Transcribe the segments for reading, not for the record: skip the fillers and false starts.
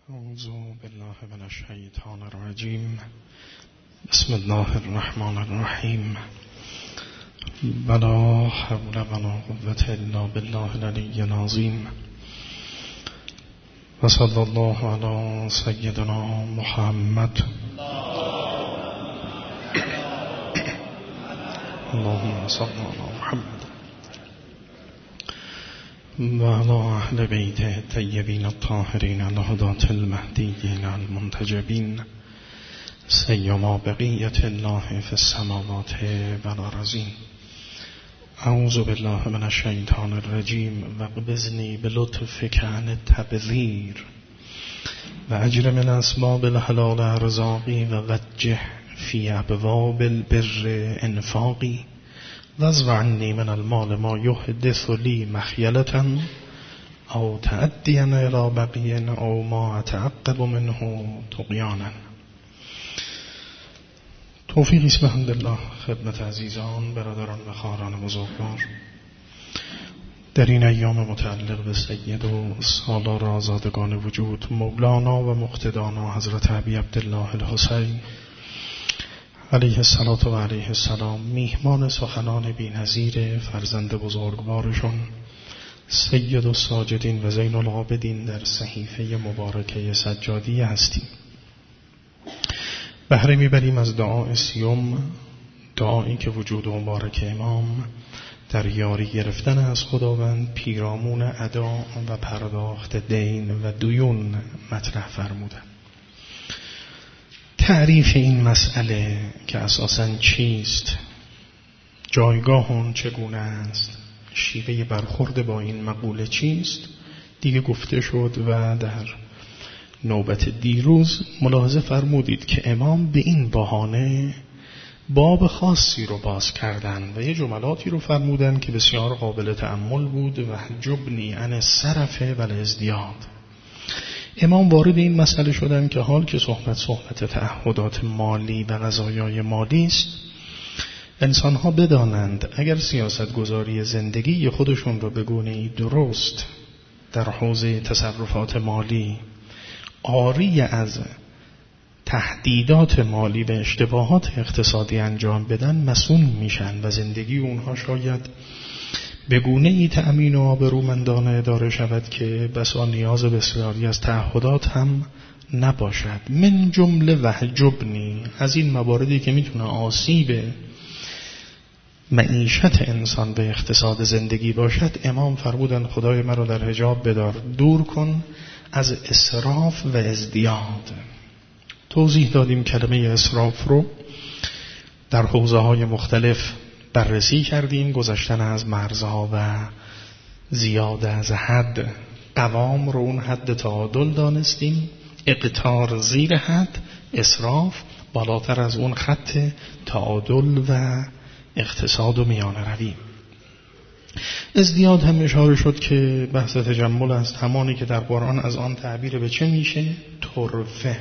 اعوذ بالله من الشیطان الرجیم. بسم الله الرحمن الرحیم. ولا حول ولا قوة الا بالله العلی العظیم. و صلی الله علی سیدنا محمد. اللهم صل علی محمد و علی اهل بیت الطیبین الطاهرین الهداة المهدیین المنتجبین سیما بقیة الله فی السماوات والارضین. اعوذ بالله من الشیطان الرجیم واقبضنی بلطفک عن التبذیر و اجرم الاسباب الحلال ارزاقی و وجه فی ابواب البر انفاقی وضع عنی من المال ما یحدث لی مخیلة او تعدیا الی بقی او ما اتعقب منه طغیانا. توفیقی است بحمدالله خدمت عزیزان، برادران و خواهران بزرگوار در این ایام متعلق به سید و سالار آزادگان وجود مولانا و مقتدانا حضرت ابی عبدالله الحسین علیه الصلاة و علیه السلام، میهمان سخنان بی‌نظیر فرزند بزرگوارشون سید الساجدین و زین العابدین در صحیفه مبارکه سجادی هستیم. بهره میبریم از دعای سیوم، دعایی که وجود مبارک امام در یاری گرفتن از خداوند پیرامون ادا و پرداخت دین و دیون مطرح فرمودن. تعریف این مسئله که اساساً چیست، جایگاه اون چگونه است، شیوه برخورد با این مقوله چیست، دیگه گفته شد و در نوبت دیروز ملاحظه فرمودید که امام به این بهانه باب خاصی رو باز کردن و یه جملاتی رو فرمودن که بسیار قابل تأمل بود و جبنی عن السرف و الازدیاد. امام وارد این مسئله شدن که حال که صحبت تعهدات مالی و قضایای مالی است، انسان‌ها بدانند اگر سیاست گذاری زندگی خودشون رو به گونه‌ای درست در حوزه تصرفات مالی عاری از تهدیدات مالی و اشتباهات اقتصادی انجام بدن مسئول میشن و زندگی اونها شاید به گونه‌ای تأمین و آبرومندانه اداره شود که بسا نیاز بسیاری از تعهدات هم نباشد. من جمله وحجبنی، از این مواردی که میتونه آسیب معیشت انسان به اقتصاد زندگی باشد، امام فرمودن خدای من رو در حجاب بدار، دور کن از اسراف و ازدیاد. توضیح دادیم کلمه اسراف رو در حوزه های مختلف بررسی کردیم، گذشتن از مرزها و زیاده از حد، قوام رو اون حد تعادل دانستیم، اقتار زیر حد، اسراف بالاتر از اون خط تعادل و اقتصاد و میانه روی. ازدیاد هم اشاره شد که بحث تجمل است، همانی که در قرآن از آن تعبیر به چه میشه؟ ترفه،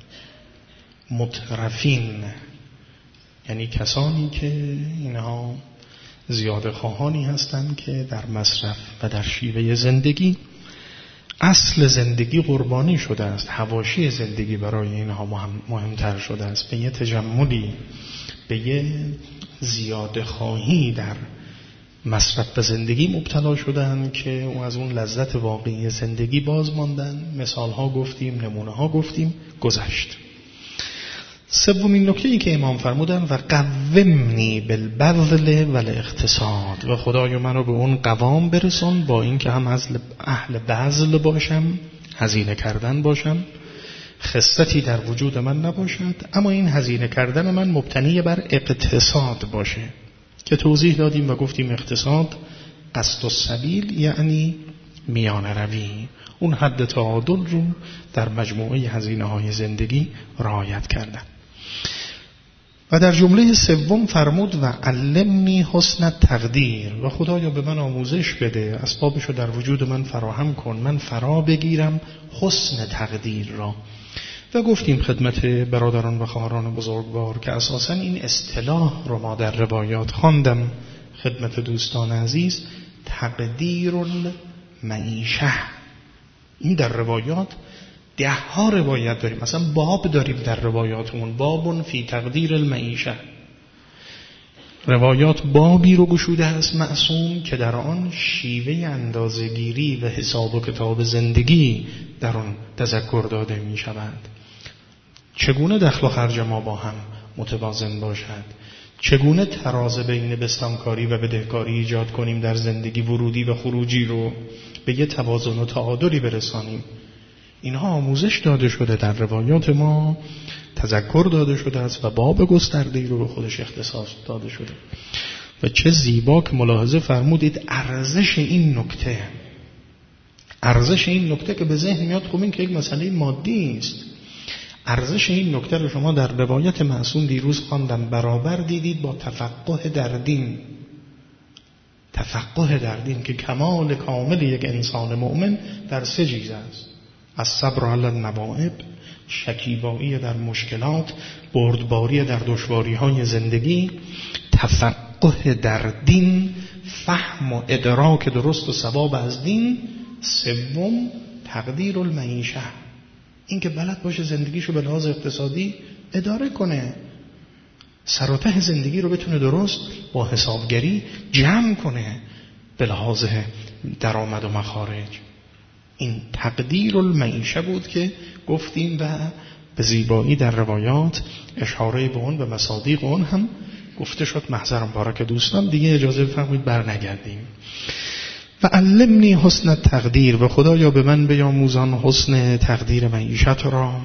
مترفین، یعنی کسانی که اینها زیاده خواهانی هستند که در مصرف و در شیوه زندگی اصل زندگی قربانی شده است، حواشی زندگی برای اینها مهمتر شده است، به یه تجملی، به یه زیاده خواهی در مصرف و زندگی مبتلا شدن که از اون لذت واقعی زندگی باز ماندن. مثال ها گفتیم، نمونه ها گفتیم، گذشت. سومین نکته‌ای که امام فرمودن و قومنی بالبذل و الاقتصاد، و خدای من رو به اون قوام برسون با این که هم از اهل بذل باشم، هزینه کردن باشم، خصلتی در وجود من نباشد، اما این هزینه کردن من مبتنی بر اقتصاد باشه که توضیح دادیم و گفتیم اقتصاد قصد السبیل یعنی میانه روی، اون حد تعادل رو در مجموعه هزینه های زندگی رعایت کردن. و در جمله سوم فرمود و علمنی حسن تقدیر، و خدایا به من آموزش بده، اسبابشو در وجود من فراهم کن، من فرا بگیرم حسن تقدیر را. و گفتیم خدمت برادران و خواهران بزرگوار که اساساً این اصطلاح رو ما در روایات خواندم خدمت دوستان عزیز، تقدیر المعیشه، این در روایات 10 ها روایت داریم، مثلا باب داریم در روایاتمون، بابون فی تقدیر المعیشه. روایات بابی رو گشوده است معصوم که در آن شیوه اندازه‌گیری و حساب و کتاب زندگی در آن تذکر داده می شود. چگونه دخل و خرج ما با هم متوازن باشد، چگونه تراز بین بستانکاری و بدهکاری ایجاد کنیم در زندگی، ورودی و خروجی رو به یه توازن و تعادلی برسانیم. اینها آموزش داده شده در روایات ما، تذکر داده شده است و باب گسترده‌ای رو به خودش اختصاص داده شده. و چه زیبا که ملاحظه فرمودید ارزش این نکته که به ذهن میاد، خب این که یک مسئله مادی است. ارزش این نکته رو شما در روایت معصوم دیروز خواندم، برابر دیدید با تفقه در دین. تفقه در دین که کمال کامل یک انسان مؤمن در 3 چیز است: الصبر علی النوائب، شکیبایی در مشکلات، بردباری در دشواری‌های زندگی، تفقه در دین، فهم و ادراک درست و صواب از دین، 3 تقدیر المعیشه، این که بلد باشه زندگیشو به لحاظ اقتصادی اداره کنه، سر و ته زندگی رو بتونه درست با حسابگری جمع کنه به لحاظ درآمد و مخارج. این تقدیر المعیشه بود که گفتیم و به زیبایی در روایات اشاره به اون و مصادیق اون هم گفته شد. محضرم بارک دوستان، دیگه اجازه بفرمایید برنگردیم. و علمنی حسن تقدیر، و خدایا به من بیاموزان حسن تقدیر معیشت را.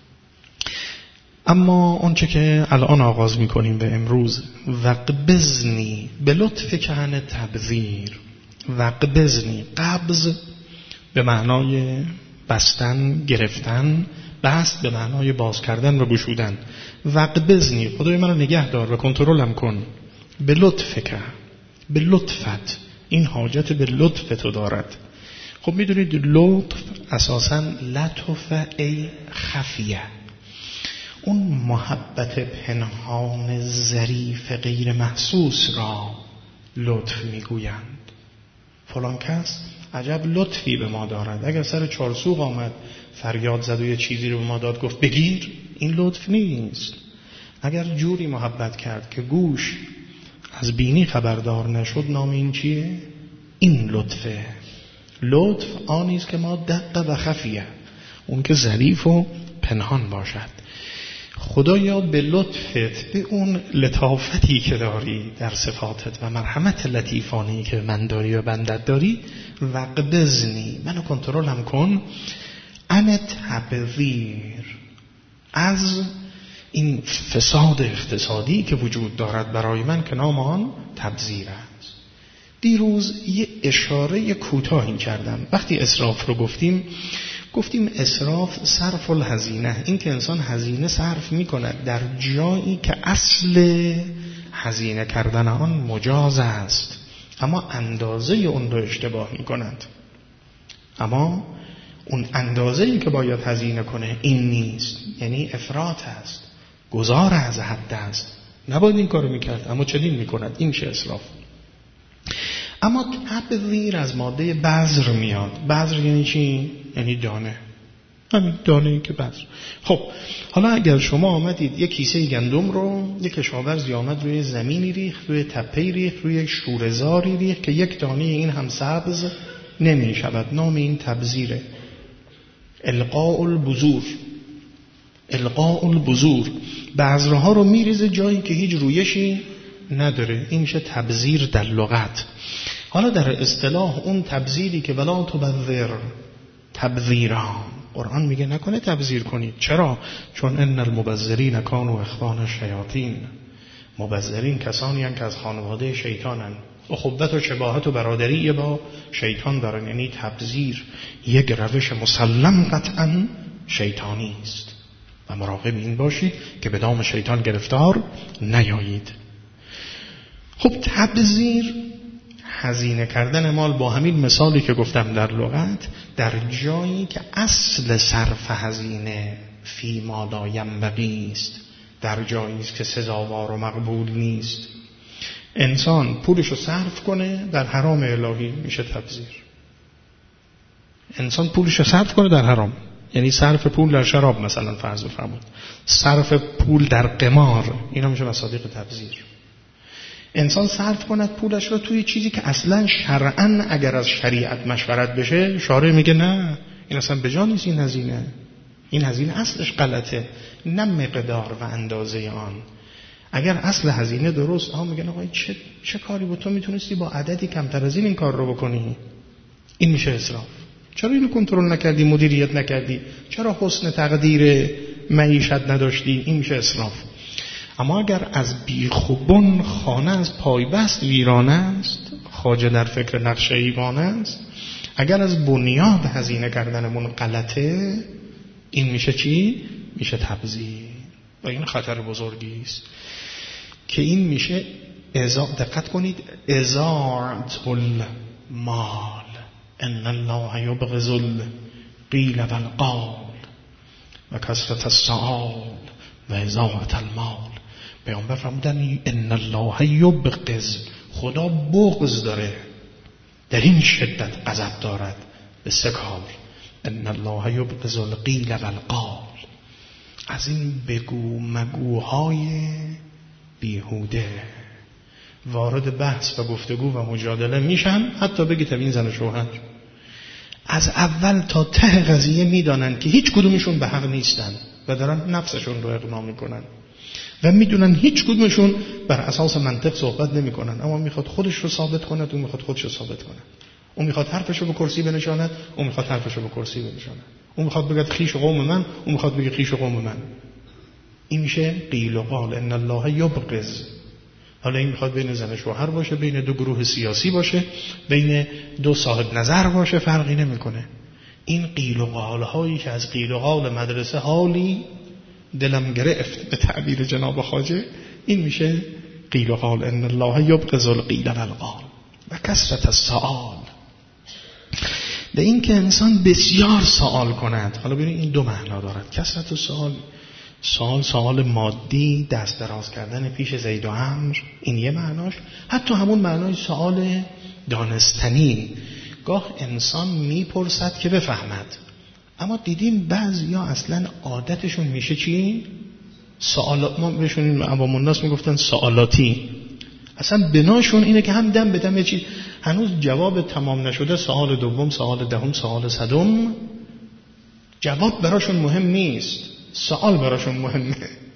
اما اونچه که الان آغاز میکنیم به امروز، وقبضنی به لطف کهن تبذیر. وقبضنی، قبض به معنای بستن، گرفتن، بست به معنای باز کردن و گشودن. وقبضنی، خدای من رو نگه دار و کنترلم کن. به لطف که، به لطفت، این حاجت به لطف تو دارد. خب میدونید لطف اساساً لطف ای خفیه، اون محبت پنهان ظریف غیر محسوس را لطف میگویند. فلان کس عجب لطفی به ما دارد. اگر سر چارسوق آمد فریاد زد و یه چیزی رو به ما داد گفت بگیر، این لطف نیست. اگر جوری محبت کرد که گوش از بینی خبردار نشد، نام این چیه؟ این لطفه. لطف آنیست که ما دقیق و خفیه، اون که ظریف و پنهان باشد. خدایا به لطفت، به اون لطافتی که داری در صفاتت و مرحمت لطیفانی که من داری و بندت داری، وقبضنی، منو کنترلم کن، ان تبذیر، از این فساد اقتصادی که وجود دارد برای من که نام آن تبذیر است. دیروز یه اشاره کوتاهی کردم. وقتی اسراف رو گفتیم اسراف صرف الهزینه، این که انسان هزینه صرف می کند در جایی که اصل هزینه کردن آن مجاز است، اما اندازه اون رو اشتباه می کند. اما اون اندازه‌ای که باید هزینه کنه این نیست، یعنی افراط است، گذار از حد است، نباید این کارو میکرد اما چنین میکند، این چه اسراف. اما تبذیر از ماده بذر میاد. بذر یعنی چی؟ یعنی دانه، همین دانه‌ای که بذر. خب حالا اگر شما آمدید یک کیسه گندم رو، یک کشاورزی آمد روی زمینی ریخت، روی تپه‌ای ریخت، روی شوره‌زاری ریخت که یک دانه این هم سبز نمی شود، نام این تبذیره. القاء البذور، بذرها رو میریزه جایی که هیچ رویشی نداره، این میشه تبذیر در لغت. حالا در اصطلاح اون تبذیری که ولا تبذر تبذیرا، قرآن میگه نکنه تبذیر کنید. چرا؟ چون ان المبذرین کانوا اخوان الشیاطین، مبذرین کسانی هستند که از خانواده شیطانن، اخوت و شباهت و برادری با شیطان دارن. یعنی تبذیر یک روش مسلم قطعا شیطانی است و مراقب این باشید که به دام شیطان گرفتار نیایید. خب تبذیر هزینه کردن مال با همین مثالی که گفتم در لغت، در جایی که اصل صرف هزینه فی ما لا ینبغی است، در جایی است که سزاوار و مقبول نیست. انسان پولشو صرف کنه در حرام الهی میشه تبذیر. انسان پولشو صرف کنه در حرام، یعنی صرف پول در شراب مثلا فرض بفرمایید، صرف پول در قمار، اینا میشه مصادیق تبذیر. انسان صرف کند پولش رو توی چیزی که اصلا شرعاً اگر از شریعت مشورت بشه شارع میگه نه این اصلا به جا نیست، این هزینه اصلش غلطه، نه مقدار و اندازه آن. اگر اصل هزینه درست میگن آقا چه کاری بود، تو میتونستی با عددی کمتر از این کار رو بکنی. این میشه اسراف. چرا اینو کنترل نکردی، مدیریت نکردی، چرا حسن تقدیر معیشت نداشتی؟ این میشه اسراف. اما اگر از بیخ و بن خانه از پایبست ویرانه است، خواجه در فکر نقش ایوانه است. اگر از بنیاد هزینه کردنمون غلطه، این میشه چی؟ میشه تبذیر. و این خطر بزرگی است که این میشه دقت کنید، اضاعت المال ان الله یبغض القیل والقال و کثرت السؤال و اضاعت المال. پیامبر فرمودن ان الله یبغض، خدا بغض داره، در این شدت غضب دارد به سه کار. ان الله یبغض القیل والقال، از این بگو مگوهای بیهوده وارد بحث و گفتگو و مجادله میشن، حتی بگی تبین زن و شوهر از اول تا ته قضیه میدانن که هیچ کدومشون به حق نیستن و دارن نفسشون رو اقناع میکنن و میدونن هیچ کدومشون بر اساس منطق صحبت نمیکنن، اما میخواد خودش رو ثابت کنه، اون میخواد خودش رو ثابت کنه، اون میخواد حرفش رو به کرسی بنشاند، اون میخواد حرفش رو به کرسی بنشاند، اون میخواد بگه خیش قوم من، اون میخواد بگه خیش قوم من. این میشه قیل و قال ان الله یبغض. حالا این میخواد بین زن و شوهر باشه، بین دو گروه سیاسی باشه، بین دو صاحب نظر باشه، فرقی نمیکنه. این قیل و قال هایی که از قیل و قال مدرسه حالی دلم گرفت به تعبیر جناب خواجه، این میشه قیل و قال ان الله یبغض القیل والقال و کثرت السؤال. ده این که انسان بسیار سوال کند. حالا ببینید این دو معنا دارد. کثرت السؤال، سوال مادی، دست دراز کردن پیش زید و عمرو، این یه معناش. حتی همون معنای سوال دانستنی، گاه انسان میپرسد که بفهمد. اما دیدیم بعضیا اصلا عادتشون میشه چی؟ سوالات. ما بهشون عوام الناس میگفتن سوالاتی. اصلا بناشون اینه که هم دم به دم چی، هنوز جواب تمام نشده، سوال دوم، سوال دهم، سوال صدم، جواب براشون مهم نیست، سوال براشون مهمه.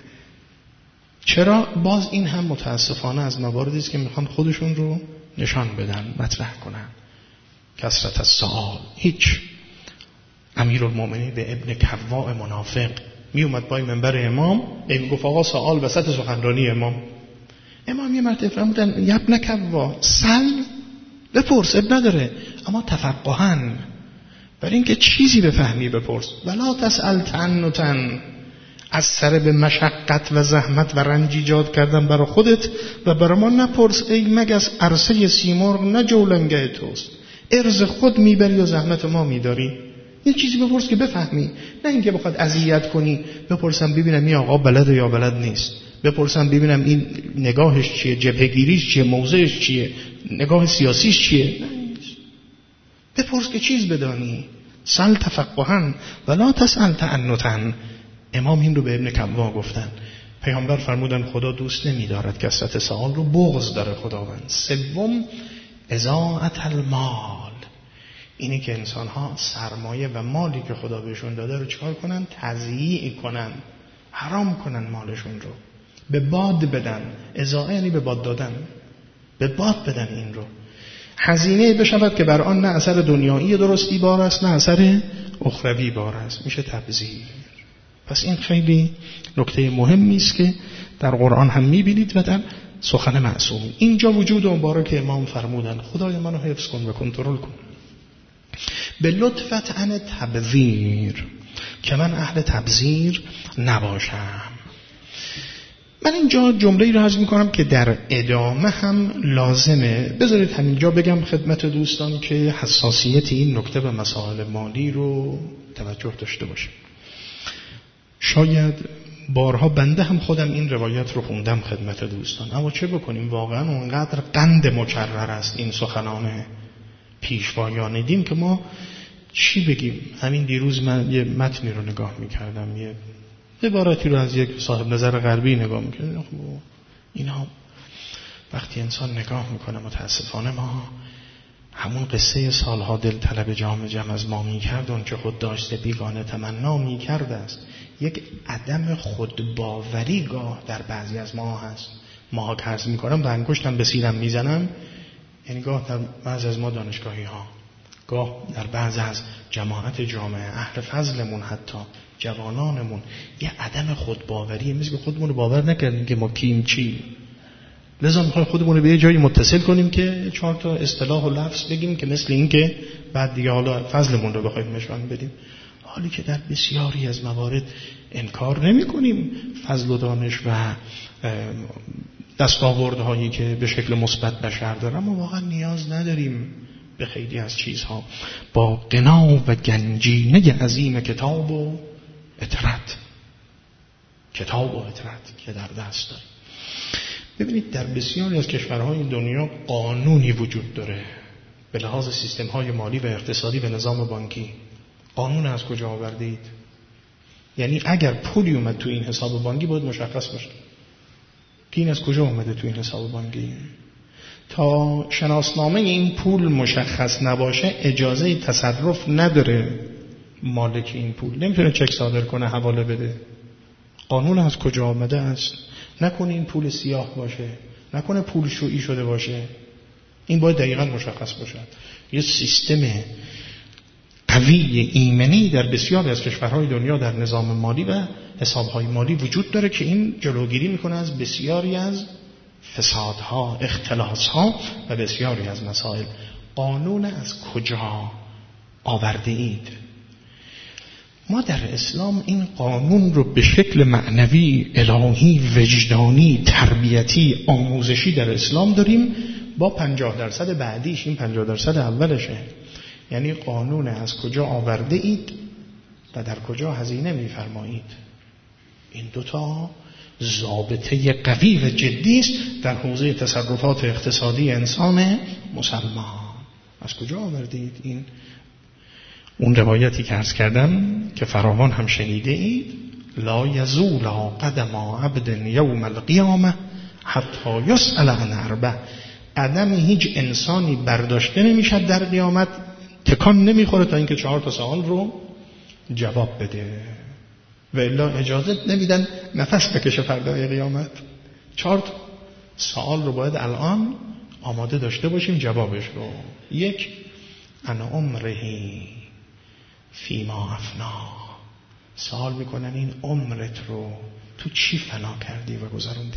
چرا؟ باز این هم متاسفانه از مواردی است که میخوان خودشون رو نشان بدن، مطرح کنن. کثرت السؤال. هیچ امیرالمومنین به ابن کواع منافق می اومد پای منبر امام، گفت آقا سوال وسط سخنرانی امام یه مرتبه فرمودن یا ابن کواع سل، بپرس اب نداره، اما تفقهن، برای اینکه چیزی بفهمی بپرس. ولا تسأل تعنتن، از سر به مشقت و زحمت و رنج ایجاد کردن برای خودت و برای ما نپرس ای مگس عرصه سیمرغ نه جولنگه توست. ارز خود میبری و زحمت ما میداری. یه چیزی بپرس که بفهمی، نه اینکه بخواد اذیت کنی. بپرسم ببینم این آقا بلده یا بلد نیست، بپرسم ببینم این نگاهش چیه، جبهه‌گیریش چیه، موضعش چیه، نگاه سیاسیش چیه. بپرس که چیز بدانی. سل تفقهن ولا تسأل تعنتن. امام این رو به ابن کواع گفتن. پیامبر فرمودن خدا دوست نمی‌دارد کثرت سوال رو، بغض داره خداوند. سوم اضاعت المال، اینه که انسان‌ها سرمایه و مالی که خدا بهشون داده رو چکار کنن؟ تضییع کنن، حرام کنن مالشون رو، به باد بدن. اضاعه یعنی به باد دادن، به باد بدن این رو. هزینه بشود که بر آن نه اثر دنیایی درستی بار است، نه اثر اخروی بار است، میشه تبذیر. پس این خیلی نکته مهمی است که در قرآن هم میبینید و در سخن معصوم. اینجا وجود مبارک امام فرمودن خدای منو حفظ کن و کنترل کن به لطفت عن تبذیر، که من اهل تبذیر نباشم. من اینجا جمله‌ای رو عرض می‌کنم که در ادامه هم لازمه. بذارید همینجا بگم خدمت دوستان که حساسیت این نکته به مسائل مالی رو توجه داشته باشه. شاید بارها بنده هم خودم این روایت رو خوندم خدمت دوستان، اما چه بکنیم واقعا اونقدر قند مکرر است این سخنان پیشوایان دین که ما چی بگیم؟ همین دیروز من یه متنی رو نگاه میکردم، یه عبارتی رو از یک صاحب نظر غربی نگاه میکردم. اینا وقتی انسان نگاه میکنه، متاسفانه ما همون قصه سالها دل طلب جام جم از ما میکرد، اون که خود داشته بیگانه تمنا میکرد است. یک عدم خودباوری گاه در بعضی از ما هست. ماها که عرض میکنم و انگشتم به سیرم میزنم، یعنی گاه در بعضی از ما دانشگاهی ها، گاه در بعض از جماعت جامعه اهل فضلمون، حتی جوانانمون، یه عدم خودباوری، مثل که خودمون رو باور نکردیم که ما کیم چی، لذا میخوایم خودمون رو به یه جایی متصل کنیم که 4 تا اصطلاح و لفظ بگیم که مثل این که بعد دیگه حالا فضلمون رو بخوایم نشون بدیم، حالی که در بسیاری از موارد انکار نمی کنیم فضل و دانش و دستاوردهایی که به شکل مثبت بشر داره، اما واقعا نیاز نداریم به خیلی از چیزها. با غنا و گنجینه عظیم کتاب و اطرت که در دست داریم. ببینید در بسیاری از کشورهای دنیا قانونی وجود داره به لحاظ سیستم‌های مالی و اقتصادی و نظام بانکی. قانون از کجا آوردید؟ یعنی اگر پولی اومد تو این حساب بانکی باید مشخص باشه که این از کجا اومده تو این حساب بانکی. تا شناسنامه این پول مشخص نباشه اجازه تصرف نداره مالک این پول، نمیتونه چک صادر کنه، حواله بده. قانون از کجا آمده است؟ نکنه این پول سیاه باشه، نکنه پول شویی شده باشه. این باید دقیقاً مشخص باشه. یه سیستم قوی ایمنی در بسیاری از کشورهای دنیا در نظام مالی و حسابهای مالی وجود داره که این جلوگیری میکنه از بسیاری از فسادها، اختلاسها و بسیاری از مسائل. قانون از کجا آورده اید؟ ما در اسلام این قانون رو به شکل معنوی، الهی، وجدانی، تربیتی، آموزشی در اسلام داریم با 50% بعدیش. این 50% اولشه. یعنی قانون از کجا آورده اید و در کجا هزینه می‌فرمایید. این دوتا ضابطه قوی و جدی است در حوزه تصرفات اقتصادی انسان مسلمان. از کجا آوردید این؟ اون روایتی که عرض کردم که فراوان هم شنیده اید، لا یزول قدم عبد یوم القیامه حتی یسأل عن اربع. قدم هیچ انسانی برداشته نمیشد در قیامت، تکان نمیخوره تا اینکه 4 تا سوال رو جواب بده. و الا اجازه نمیدن نفس بکشه فردای قیامت. 4 سوال رو باید الان آماده داشته باشیم جوابش رو. 1 عن عمرهی فیما افنا. سوال میکنن این عمرت رو تو چی فنا کردی و گذروندی؟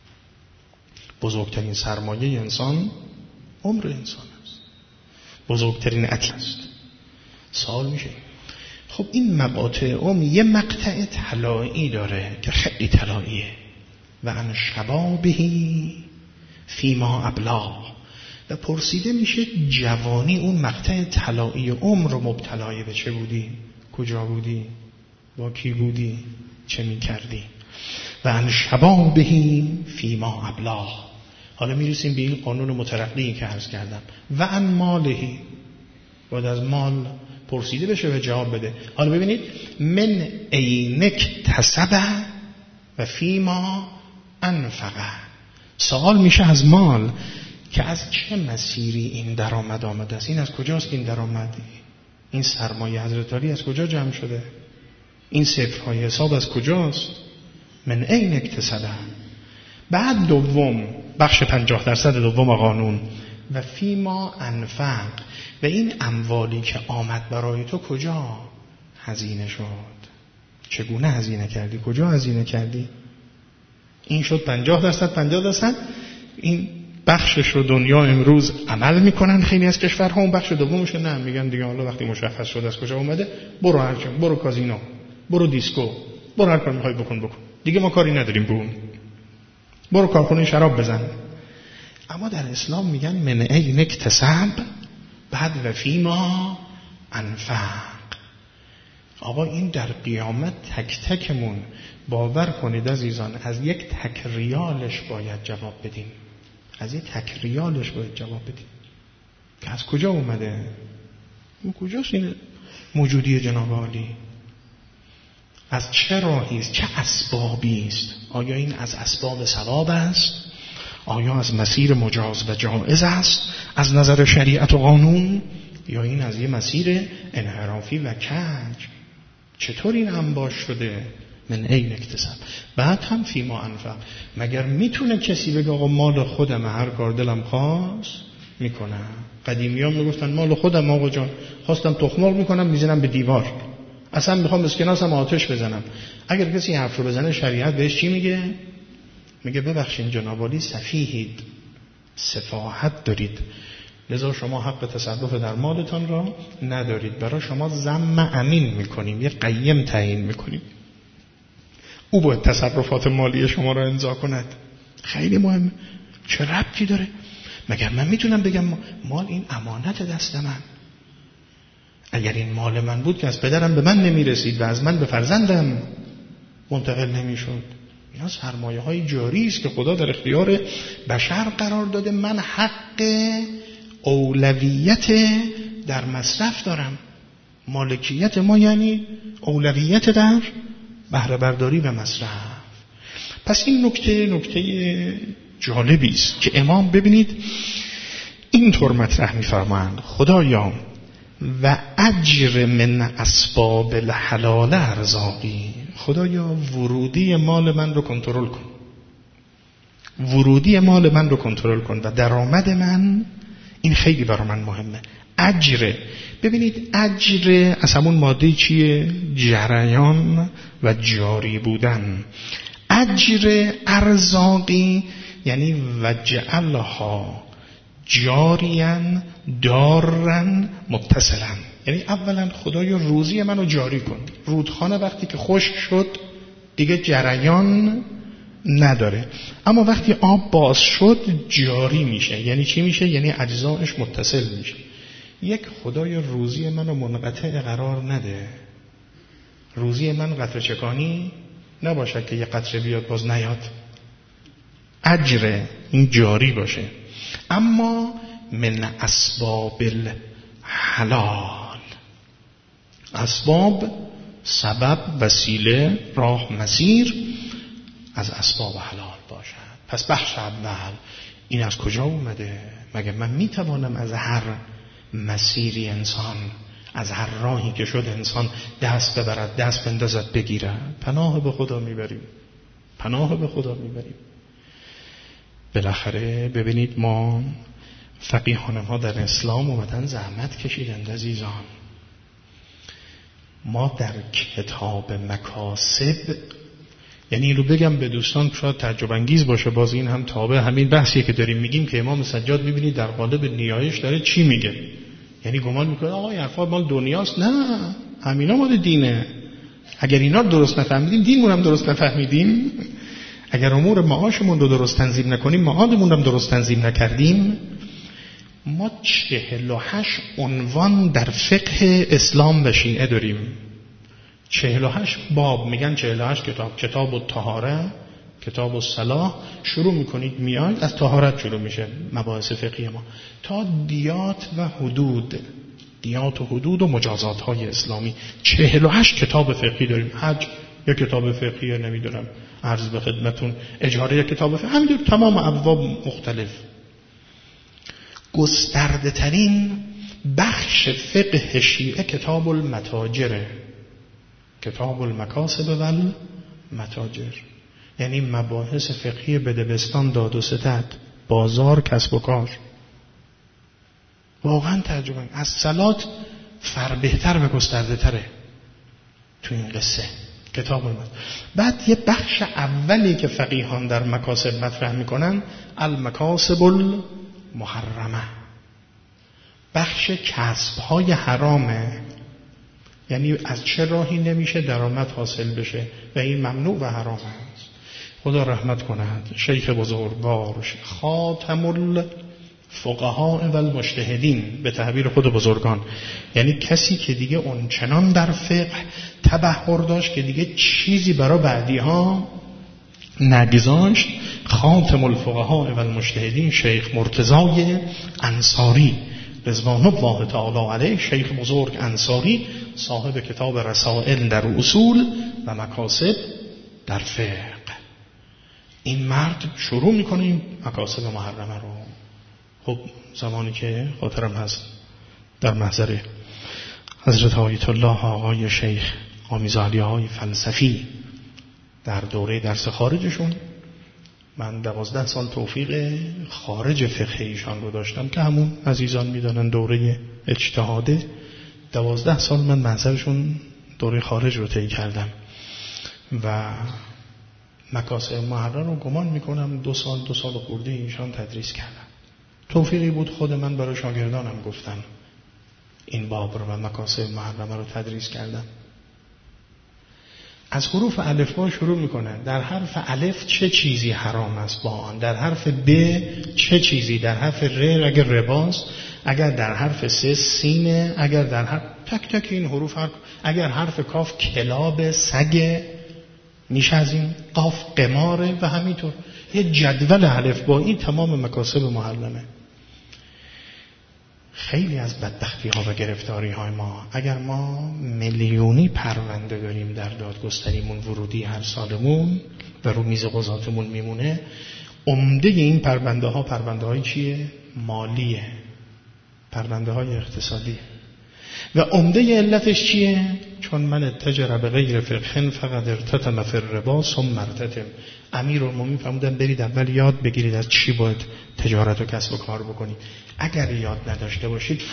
بزرگترین سرمایه انسان عمر انسان است، بزرگترین عطیه است. سوال میشه خب این مقاطع عمر یه مقطع طلایی داره که خیلی طلاییه، و عن شبابهی فیما ابلا. و پرسیده میشه جوانی اون مقطع طلایی عمر رو مبتلای به چه بودی؟ کجا بودی؟ با کی بودی؟ چه میکردی؟ و عن شبابهی فیما ابلا. حالا میرسیم به این قانون مترقی که عرض کردم. و عن مالهی، باید از مال پرسیده بشه و جواب بده. حالا ببینید، من اینک تسبه و فیما انفقه. سوال میشه از مال که از چه مسیری این درآمد آمده است. این از کجاست این درآمد؟ این سرمایه حضرت علی از کجا جمع شده؟ این صفرهای حساب از کجاست؟ من اینک تسبه. بعد دوم، بخش 50% دوم قانون، و فیما انفق. و این اموالی که آمد برای تو کجا هزینه شد؟ چگونه هزینه کردی؟ کجا هزینه کردی؟ این شد 50%. این بخشش رو دنیا امروز عمل میکنن خیلی از کشورها. اون بخش دومش نه، میگن دیگه حالا وقتی مشخص شد از کجا اومده، برو هرچه، برو کازینو، برو دیسکو، برو هر کار میخوای بکن دیگه ما کاری نداریم به اون، برو کارخونه شراب بزن. اما در اسلام میگن من اینک تسب، بعد و فیما انفق. آقا این در قیامت تک تکمون باور کنید عزیزان از یک تک ریالش باید جواب بدیم. از یک تک ریالش باید جواب بدیم که از کجا اومده؟ اون کجاست؟ این موجودی جناب عالی از چه راهی است، چه اسبابی است؟ آیا این از اسباب ثواب است؟ آیا از مسیر مجاز و جائز است از نظر شریعت و قانون؟ یا این از یه مسیر انحرافی و کج؟ چطور این انباش شده؟ من این اکتسب. بعد هم فیما انفق. مگر میتونه کسی بگه آقا مال خودم هر کار دلم خواست میکنم؟ قدیمیان میگفتن مال خودم آقا جان، خواستم تخم‌مرغ میکنم میزنم به دیوار، اصلا میخوام اسکناسم آتش بزنم. اگر کسی حرف رو بزنه شریعت بهش چی میگه؟ میگه ببخشید جناب عالی سفیهید، سفاهت دارید، لذا شما حق تصرف در مالتان را ندارید، برای شما ذم امین میکنیم، یه قیم تعیین میکنیم، او باید تصرفات مالی شما را امضا کند. خیلی مهمه. چه ربطی داره؟ مگر من میتونم بگم مال این امانت دست من، اگر این مال من بود که از پدرم به من نمیرسید و از من به فرزندم منتقل نمیشد. اینا سرمایه های جاری است که خدا در اختیار بشر قرار داده. من حق اولویت در مصرف دارم. مالکیت ما یعنی اولویت در بهره برداری و مصرف. پس این نکته جالبی است که امام ببینید اینطور مطرح می‌فرمایند: خدایا و اجر من اسباب الحلال ارزاقی، خدایا ورودی مال من رو کنترل کن، ورودی مال من رو کنترل کن و درآمد من. این خیلی برای من مهمه. اجر، ببینید اجر از همون ماده چیه؟ جریان و جاری بودن. اجر ارزاقی یعنی وجعلها جاریان دارن متصلن، یعنی اولا خدایا روزی منو جاری کن. رودخانه وقتی که خشک شد دیگه جریان نداره، اما وقتی آب باز شد جاری میشه. یعنی چی میشه؟ یعنی اجزایش متصل میشه. یک خدای روزی منو منقطع قرار نده، روزی من قطره چکانی نباشه که یه قطره بیاد باز نیاد، اجر این جاری باشه. اما من اسباب الحلال، اسباب سبب، وسیله، راه، مسیر از اسباب حلال باشد. پس بخش اول این از کجا اومده؟ مگر من میتوانم از هر مسیری انسان، از هر راهی که شد انسان دست ببرد، دست بندازد بگیرد؟ پناه به خدا میبریم، پناه به خدا میبریم. بالاخره ببینید ما فقیهان ما در اسلام اومدن زحمت کشیدند عزیزان. ما در کتاب مکاسب، یعنی این رو بگم به دوستان شاید تعجب انگیز باشه، باز این هم تابع همین بحثیه که داریم میگیم که امام سجاد میبینید در قالب نیایش داره چی میگه، یعنی گمان میکنه آقا این حرفا مال دنیاست. نه، همینا مال دینه. اگر اینا رو درست نفهمیدیم دینمون هم درست نفهمیدیم. اگر امور معاشمون رو درست تنظیم نکنیم معادمون هم درست تنظیم نکردیم. ما 48 عنوان در فقه اسلام و شیعه داریم، 48 باب، میگن 48 کتاب. کتاب الطهاره، کتاب الصلاح، شروع میکنید میاد از طهارت شروع میشه مباحث فقهی ما، تا دیات و حدود، دیات و حدود و مجازات های اسلامی. 48 کتاب فقهی داریم. حج یا کتاب فقهی، نمیدونم عرض به خدمتون اجاره یا کتاب فقهی، همینطور تمام ابواب مختلف. گسترده ترین بخش فقه شیعه کتاب المتاجره، کتاب المکاسب و المتاجر، یعنی مباحث فقهی بدبستان، داد و ستد، بازار، کسب و کار. واقعا تعجب از صلات فربهتر و گسترده تره تو این قصه کتاب المتاجر. بعد یه بخش اولی که فقیهان در مکاسب مطرح میکنن المکاسب المحرمه، بخش کسب‌های حرامه، یعنی از چه راهی نمیشه درآمد حاصل بشه و این ممنوع و حرام است. خدا رحمت کند شیخ بزرگوار خاتم الفقهاء و المجتهدین به تعبیر خود بزرگان، یعنی کسی که دیگه اونچنان در فقه تبحر داشت که دیگه چیزی برای بعدی ها نگذاشت. خاتم الفقهاء و المجتهدین شیخ مرتضای انصاری رضوان الله تعالی علیه، شیخ بزرگ انصاری صاحب کتاب رسائل در اصول و مکاسب در فقه. این مرد شروع میکنه این مکاسب محرمه رو. خب زمانی که خاطرم هست در محضر حضرت آیت الله آقای شیخ آمیزالیه‌های فلسفی در دوره درس خارجشون، من 12 سال توفیق خارج فقه ایشان رو داشتم که همون عزیزان میدانن دوره اجتهاده. 12 سال من محضرشون دوره خارج رو طی کردم و مکاسب محرم رو گمان میکنم 2 سال خورده ایشان تدریس کردم. توفیقی بود خود من برای شاگردانم گفتم این باب رو و مکاسب محرم رو تدریس کردم. از حروف الف با شروع میکنن. در حرف الف چه چیزی حرام است با آن، در حرف ب چه چیزی، در حرف ر اگر رباست، اگر در حرف س سینه، اگر در حرف تک این حروف اگر حرف کاف کلاب سگ میشه از این، قاف قماره و همینطور یه جدول الف با این تمام مکاسب محرمه. خیلی از بدبختی ها و گرفتاری های ما، اگر ما میلیونی پرونده داریم در دادگستریمون ورودی هر سالمون و رو میز قضاتمون میمونه، عمده این پرونده های چیه؟ مالیه، پرونده های اقتصادی. و عمده علتش چیه؟ چون من اتجر به غیر فقه فقط ارتتم فی الربا ثم ارتتم. امیرالمومنین فرمودن برید اول یاد بگیرید از چی باید تجارت و کسب و کار بکنید. اگر یاد نداشته باشید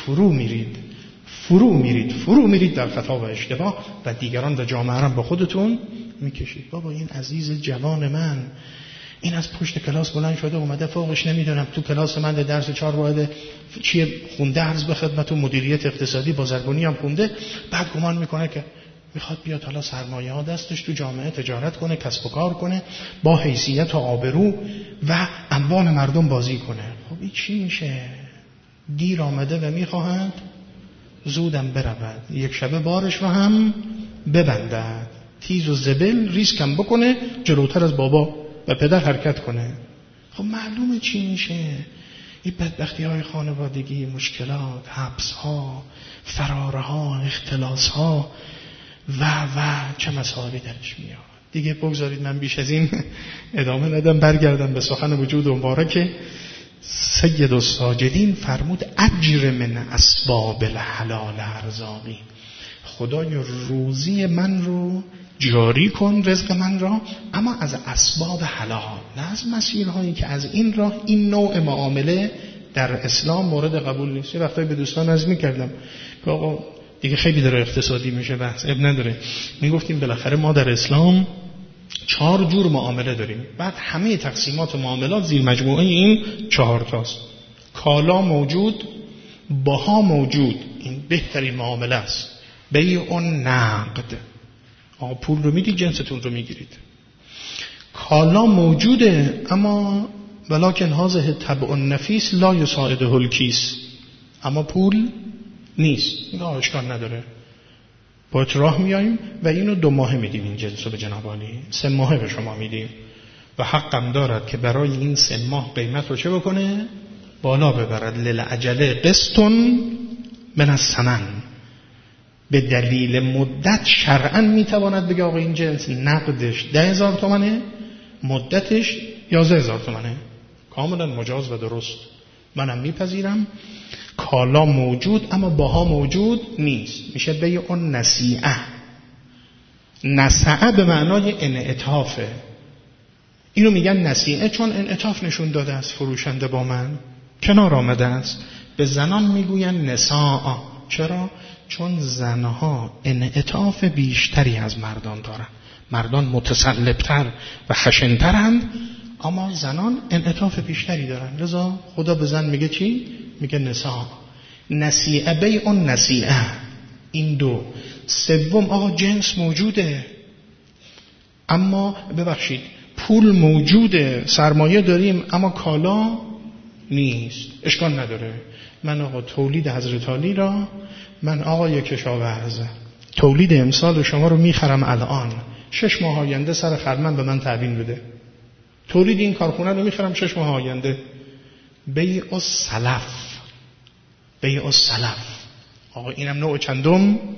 فرو میرید در خطا و اشتباه و دیگران و جامعه هم با خودتون میکشید. بابا این عزیز جوان من این از پشت کلاس بلند شده اومده فوقش نمیدونم تو کلاس من درس 4 باید چیه خونده عرض به خدمت و مدیریت اقتصادی بازرگانی هم خونده، بعد گمان میکنه که میخواد بیاد حالا سرمایه ها دستش تو جامعه تجارت کنه، کسب و کار کنه، با حیثیت و آبرو و اموال مردم بازی کنه. خب این چی میشه؟ دیر آمده و میخواهند زودم برود، یک شبه بارش رو هم ببندد، تیز و زبل ریسکم بکنه، جلوتر از بابا و پدر حرکت کنه. خب معلومه چی میشه؟ این بدبختی های خانوادگی، مشکلات، حبس ها، فراره ها، اختلاس ها و چه مسائلی درش میاد. دیگه بگذارید من بیش از این ادامه ندم، برگردم به سخن وجود و مبارک سید الساجدین. فرمود اجر من اسباب الحلال ارزاقی، خدای روزی من رو جاری کن، رزق من را، اما از اسباب حلال، نه از مسیرهایی که از این راه این نوع معامله در اسلام مورد قبول نیست. یه وقتایی به دوستان عرض می‌کردم که آقا دیگه خیلی داره اقتصادی میشه بحث، اب نداره. میگفتیم بالاخره ما در اسلام 4 جور معامله داریم، بعد همه تقسیمات معاملات زیر مجموعه این 4 تاست. کالا موجود، بها موجود، این بهترین معامله است. بیع و نقد، آقا پول رو میدید جنستون رو میگیرید. کالا موجوده اما ولکن هذه طبع النفیس لا یساعده الکیس، اما پول نیست. این اشکال نداره، با راه میاییم و اینو 2 ماه میدیم این جنس رو به جناب عالی، 3 ماه به شما میدیم و حقم دارد که برای این 3 ماه قیمت رو چه بکنه؟ بالا ببرد. للعجله قسط من الثمن، به دلیل مدت شرعاً میتواند بگه آقا این جنس نقدش 10,000 تومنه، مدتش 11,000 تومنه، کاملا مجاز و درست، منم میپذیرم. کالا موجود اما باها موجود نیست، میشه بیع نسیعه. نسعه به معنای انعطافه، اینو میگن نسیعه چون انعطاف نشون داده است فروشنده با من، کنار آمده است. به زنان میگوین نساء، چرا؟ چون زنها انعطاف بیشتری از مردان دارن، مردان متسلبتر و خشنترند اما زنان انعطاف بیشتری دارن، لذا خدا به زن میگه چی؟ میگه نساء. نسیعه بیع نسیعه، این 2. 3 آقا جنس موجوده اما ببخشید پول موجوده، سرمایه داریم اما کالا نیست، اشکال نداره. من آقا تولید حضرت علی را، من آقای کشاورز تولید امسال شما رو میخرم الان، 6 ماه آینده سر خرمن به من تعویض بده. تولید این کارخونه رو میخرم 6 ماه آینده. بیع السلف، بیع السلف، آقا اینم نوع چندم؟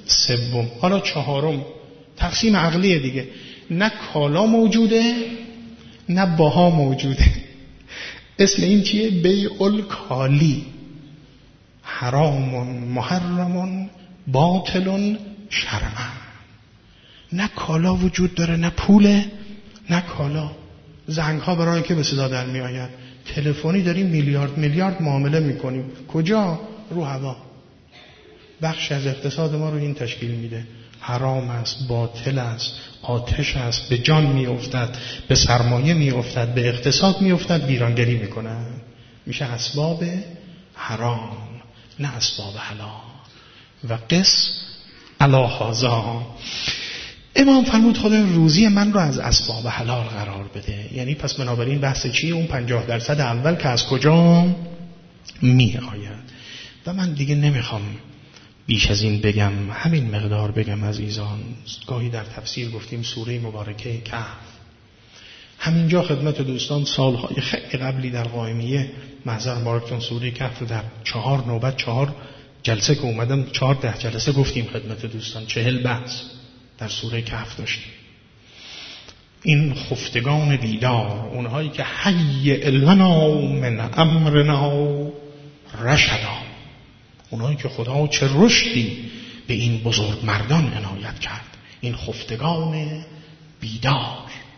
سوم، حالا چهارم تقسیم عقلیه دیگه. نه کالا موجوده نه باها موجوده. اسم این چیه؟ بیع الکالی، حرام محرم باطل شرعا. نه کالا وجود داره نه پوله نه کالا. زنگ ها برای که به صدا در می آید، تلفنی داریم میلیارد معامله میکنیم. کجا؟ رو هوا. بخش از اقتصاد ما رو این تشکیل میده. حرام است، باطل است، آتش است، به جان میافتد، به سرمایه میافتد، به اقتصاد میافتد، ویرانگری میکنه. میشه اسباب حرام نه اسباب حلال. و قس علی هذا. امام فرمود خدا روزی من رو از اسباب حلال قرار بده. یعنی پس بنابراین بحث چیه؟ اون 50% اول که از کجا می آید. و من دیگه نمیخوام بیش از این بگم، همین مقدار بگم عزیزان. گاهی در تفسیر گفتیم سوره مبارکه کهف. همینجا خدمت دوستان سالهای خیلی قبلی در قائمیه محضر مبارکتون سوره کهف رو در 4 نوبت 4 جلسه که اومدم 14 جلسه گفتیم خدمت دوستان. 40 بحث در سوره کهف داشتیم. این خفتگان بیدار، اونهایی که حی لنا من امرنا رشدا، اونهایی که خدا چه رشدی به این بزرگ مردان عنایت کرد، این خفتگان بیدار.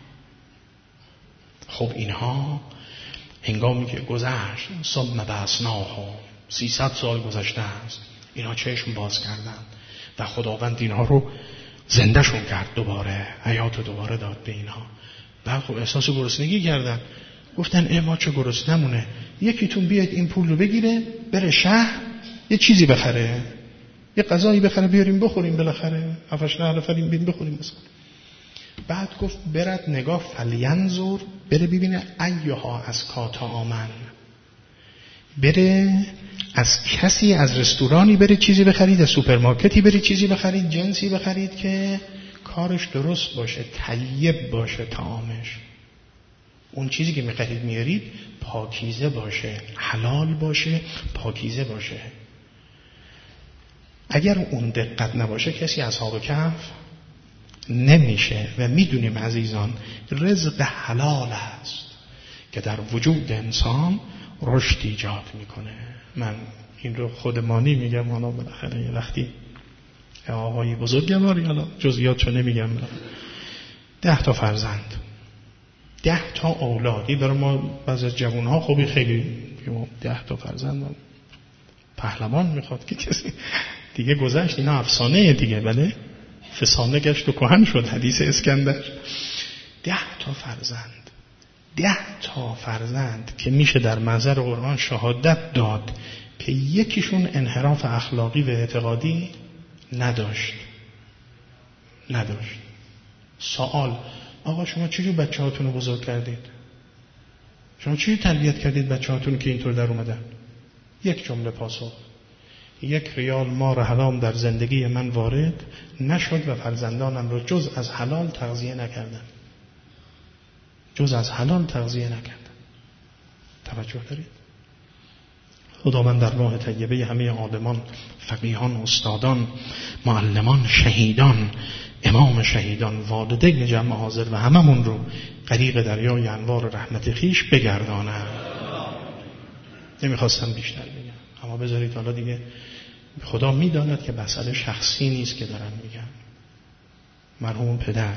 خب اینها هنگامی که گذشت ثم بعثناهم 300 سال گذشته است، اینها چشم باز کردند و خداوند اینها رو زنده شون کرد، دوباره حیات دوباره داد به اینها. بعد خب احساس گرسنگی کردن، گفتن ما چه گرسنمونه، یکیتون بیاید این پول رو بگیره بره شهر یه چیزی بخره، یه غذایی بخره بیاریم بخوریم، بالاخره 7-8 نفریم بین بخوریم مثلا. بعد گفت برد نگاه فلینظر، بره ببینه ایها از کاتا آمن، بره از کسی از رستورانی بره چیزی بخرید، از سوپرمارکتی بره چیزی بخرید، جنسی بخرید که کارش درست باشه، طیب باشه طعامش، اون چیزی که میخرید میارید پاکیزه باشه، حلال باشه، پاکیزه باشه. اگر اون دقت نباشه کسی اصحاب کهف نمیشه. و میدونیم عزیزان رزق حلال است که در وجود انسان رشد ایجاد میکنه. من این رو خودمانی میگم، حالا بالاخره یه وقتی آقای بزرگواری، حالا جزئیاتشو نمیگم، 10 تا فرزند، 10 تا اولادی برای ما بعضی از جوانها خوبی خیلی 10 تا فرزند پهلوان میخواد که کسی دیگه گذشت، اینا افسانه دیگه، بله فسانه گشت و کهن شد حدیث اسکندر. 10 تا فرزند، 10 تا فرزند که میشه در محضر قرآن شهادت داد که یکیشون انحراف اخلاقی و اعتقادی نداشت. سوال: آقا شما چجور بچه هاتون رو بزرگ کردید؟ شما چجور تربیت کردید بچه هاتون که اینطور در اومدن؟ یک جمله پاسخ: 1 ریال مار حرام در زندگی من وارد نشد و فرزندانم رو جز از حلال تغذیه نکردم. توجه دارید؟ خداوند در راه طیبه همه عالمان، فقیهان، استادان، معلمان، شهیدان، امام شهیدان، والدین جمع حاضر و هممون رو غریق دریای انوار رحمت خیش بگردانم. نمیخواستم بیشتر بگم، اما بذارید حالا دیگه خدا میداند که مسئله شخصی نیست که دارم میگم. مرحوم پدر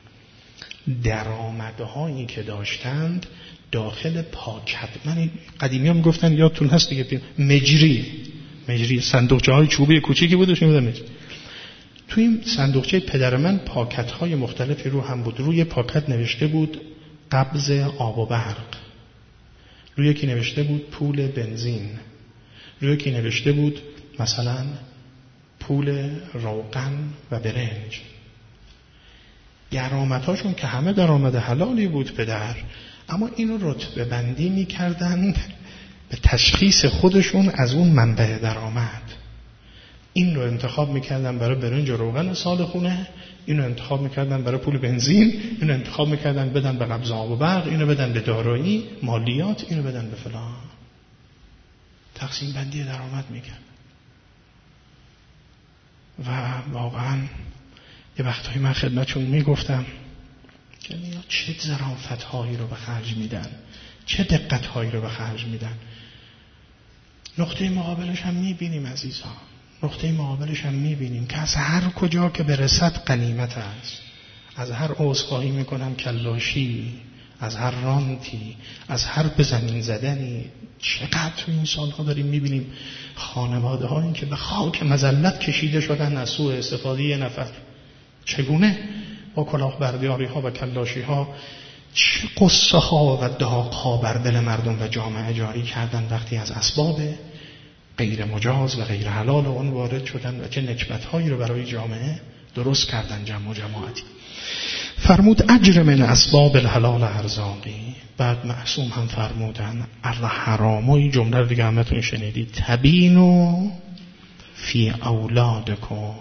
درآمدهایی که داشتند داخل پاکت، من قدیمی ها میگفتن یادتون هست دیگه، مجری صندوقچه های چوبی کوچیکی بودش میدونید. توی این صندوقچه پدر من پاکت های مختلفی رو هم بود. روی پاکت نوشته بود قبض آب و برق، روی یکی نوشته بود پول بنزین، روی یکی نوشته بود مثلا پول روغن و برنج. درآمدهاشون که همه درآمد حلالی بود پدر، اما اینو رتبه بندی می‌کردن به تشخیص خودشون از اون منبع درآمد. این رو انتخاب می‌کردن برای برنج و روغن سال خونه، اینو انتخاب می‌کردن برای پول بنزین، اینو انتخاب می‌کردن بدن به قبض آب و برق، اینو بدن به دارایی، مالیات، اینو بدن به فلان. تقسیم بندی درآمد می‌کردن. و واقعا یه وقتایی من خدمتشون میگفتم که چه ظرافت‌هایی رو به خرج میدن، چه دقت‌هایی رو به خرج میدن. نقطه مقابلش هم میبینیم عزیزان، نقطه مقابلش هم میبینیم که از هر کجا که برسد غنیمت است. از هر عذرخواهی میکنم کلاشی، از هر رانتی، از هر به زمین زدنی. چقدر تو این سالها داریم میبینیم خانواده هایی که به خاک مذلت کشیده شدن از سوء استفاده یه نفر. چگونه با کلاهبرداری ها و کلاشی ها چه قصه ها و داغ ها بر دل مردم و جامعه جاری کردن وقتی از اسباب غیر مجاز و غیر حلال اون وارد شدن و چه نکبت هایی رو برای جامعه درست کردن جمع و جماعتی. فرمود اجر من اسباب الحلال ارزاقی. بعد معصوم هم فرمودن الحرام، این جمله رو دیگه همتون شنیدید، تبینو فی اولادکم.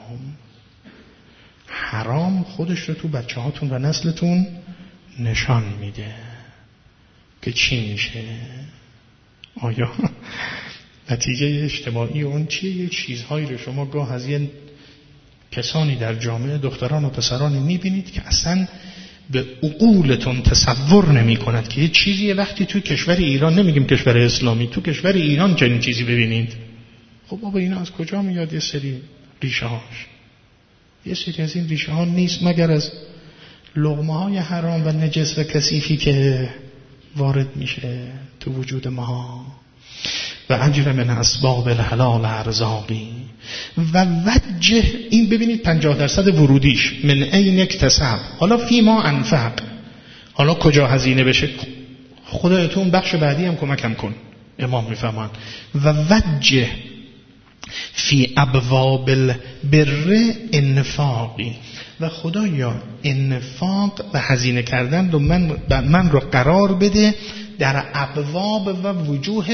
حرام خودش رو تو بچه هاتون و نسلتون نشان میده که چی میشه. آیا نتیجه اجتماعی اون چیه؟ یه چیزهایی رو شما گاه از یه کسانی در جامعه، دختران و پسرانی میبینید که اصلا به عقولتون تصور نمی کند که یه چیزی وقتی تو کشور ایران، نمیگیم کشور اسلامی، تو کشور ایران چنین چیزی ببینید. خب بابا اینا از کجا میاد؟ یه سری ریشه هاش، یه سری از این ریشه ها نیست مگر از لقمه های حرام و نجس و کثیفی که وارد میشه تو وجود ما. و اجر من اسباب الحلال ارزاقی و وجه. این ببینید 50% ورودیش من عین اکتسب، حالا فی ما انفق، حالا کجا هزینه بشه خدایتون بخش بعدی هم کمکم کن. امام میفهمن و وجه فی ابواب البر انفاقی، و خدایا انفاق و هزینه کردن رو من رو قرار بده در ابواب و وجوه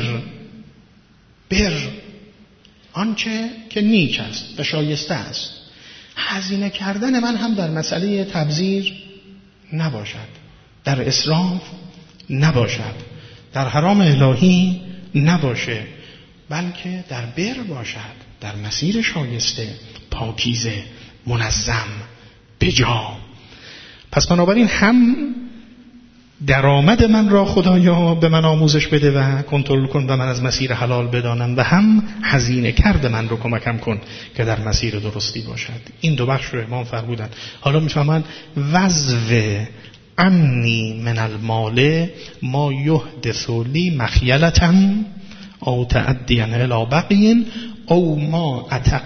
بر آنچه که نیک است و شایسته است. هزینه کردن من هم در مسئله تبذیر نباشد، در اسراف نباشد، در حرام الهی نباشه، بلکه در بر باشد، در مسیر شایسته، پاکیزه، منظم، بجا. پس بنابراین هم درآمد من را خدایا به من آموزش بده و کنترل کن و من از مسیر حلال بدانم، و هم هزینه کرده من رو کمکم کن که در مسیر درستی باشد. این دو بخش رو امام فرمودن. حالا میفهمن وزو انی من المال ما یحدث لی مخیلة او تعدیا الی بقی او ما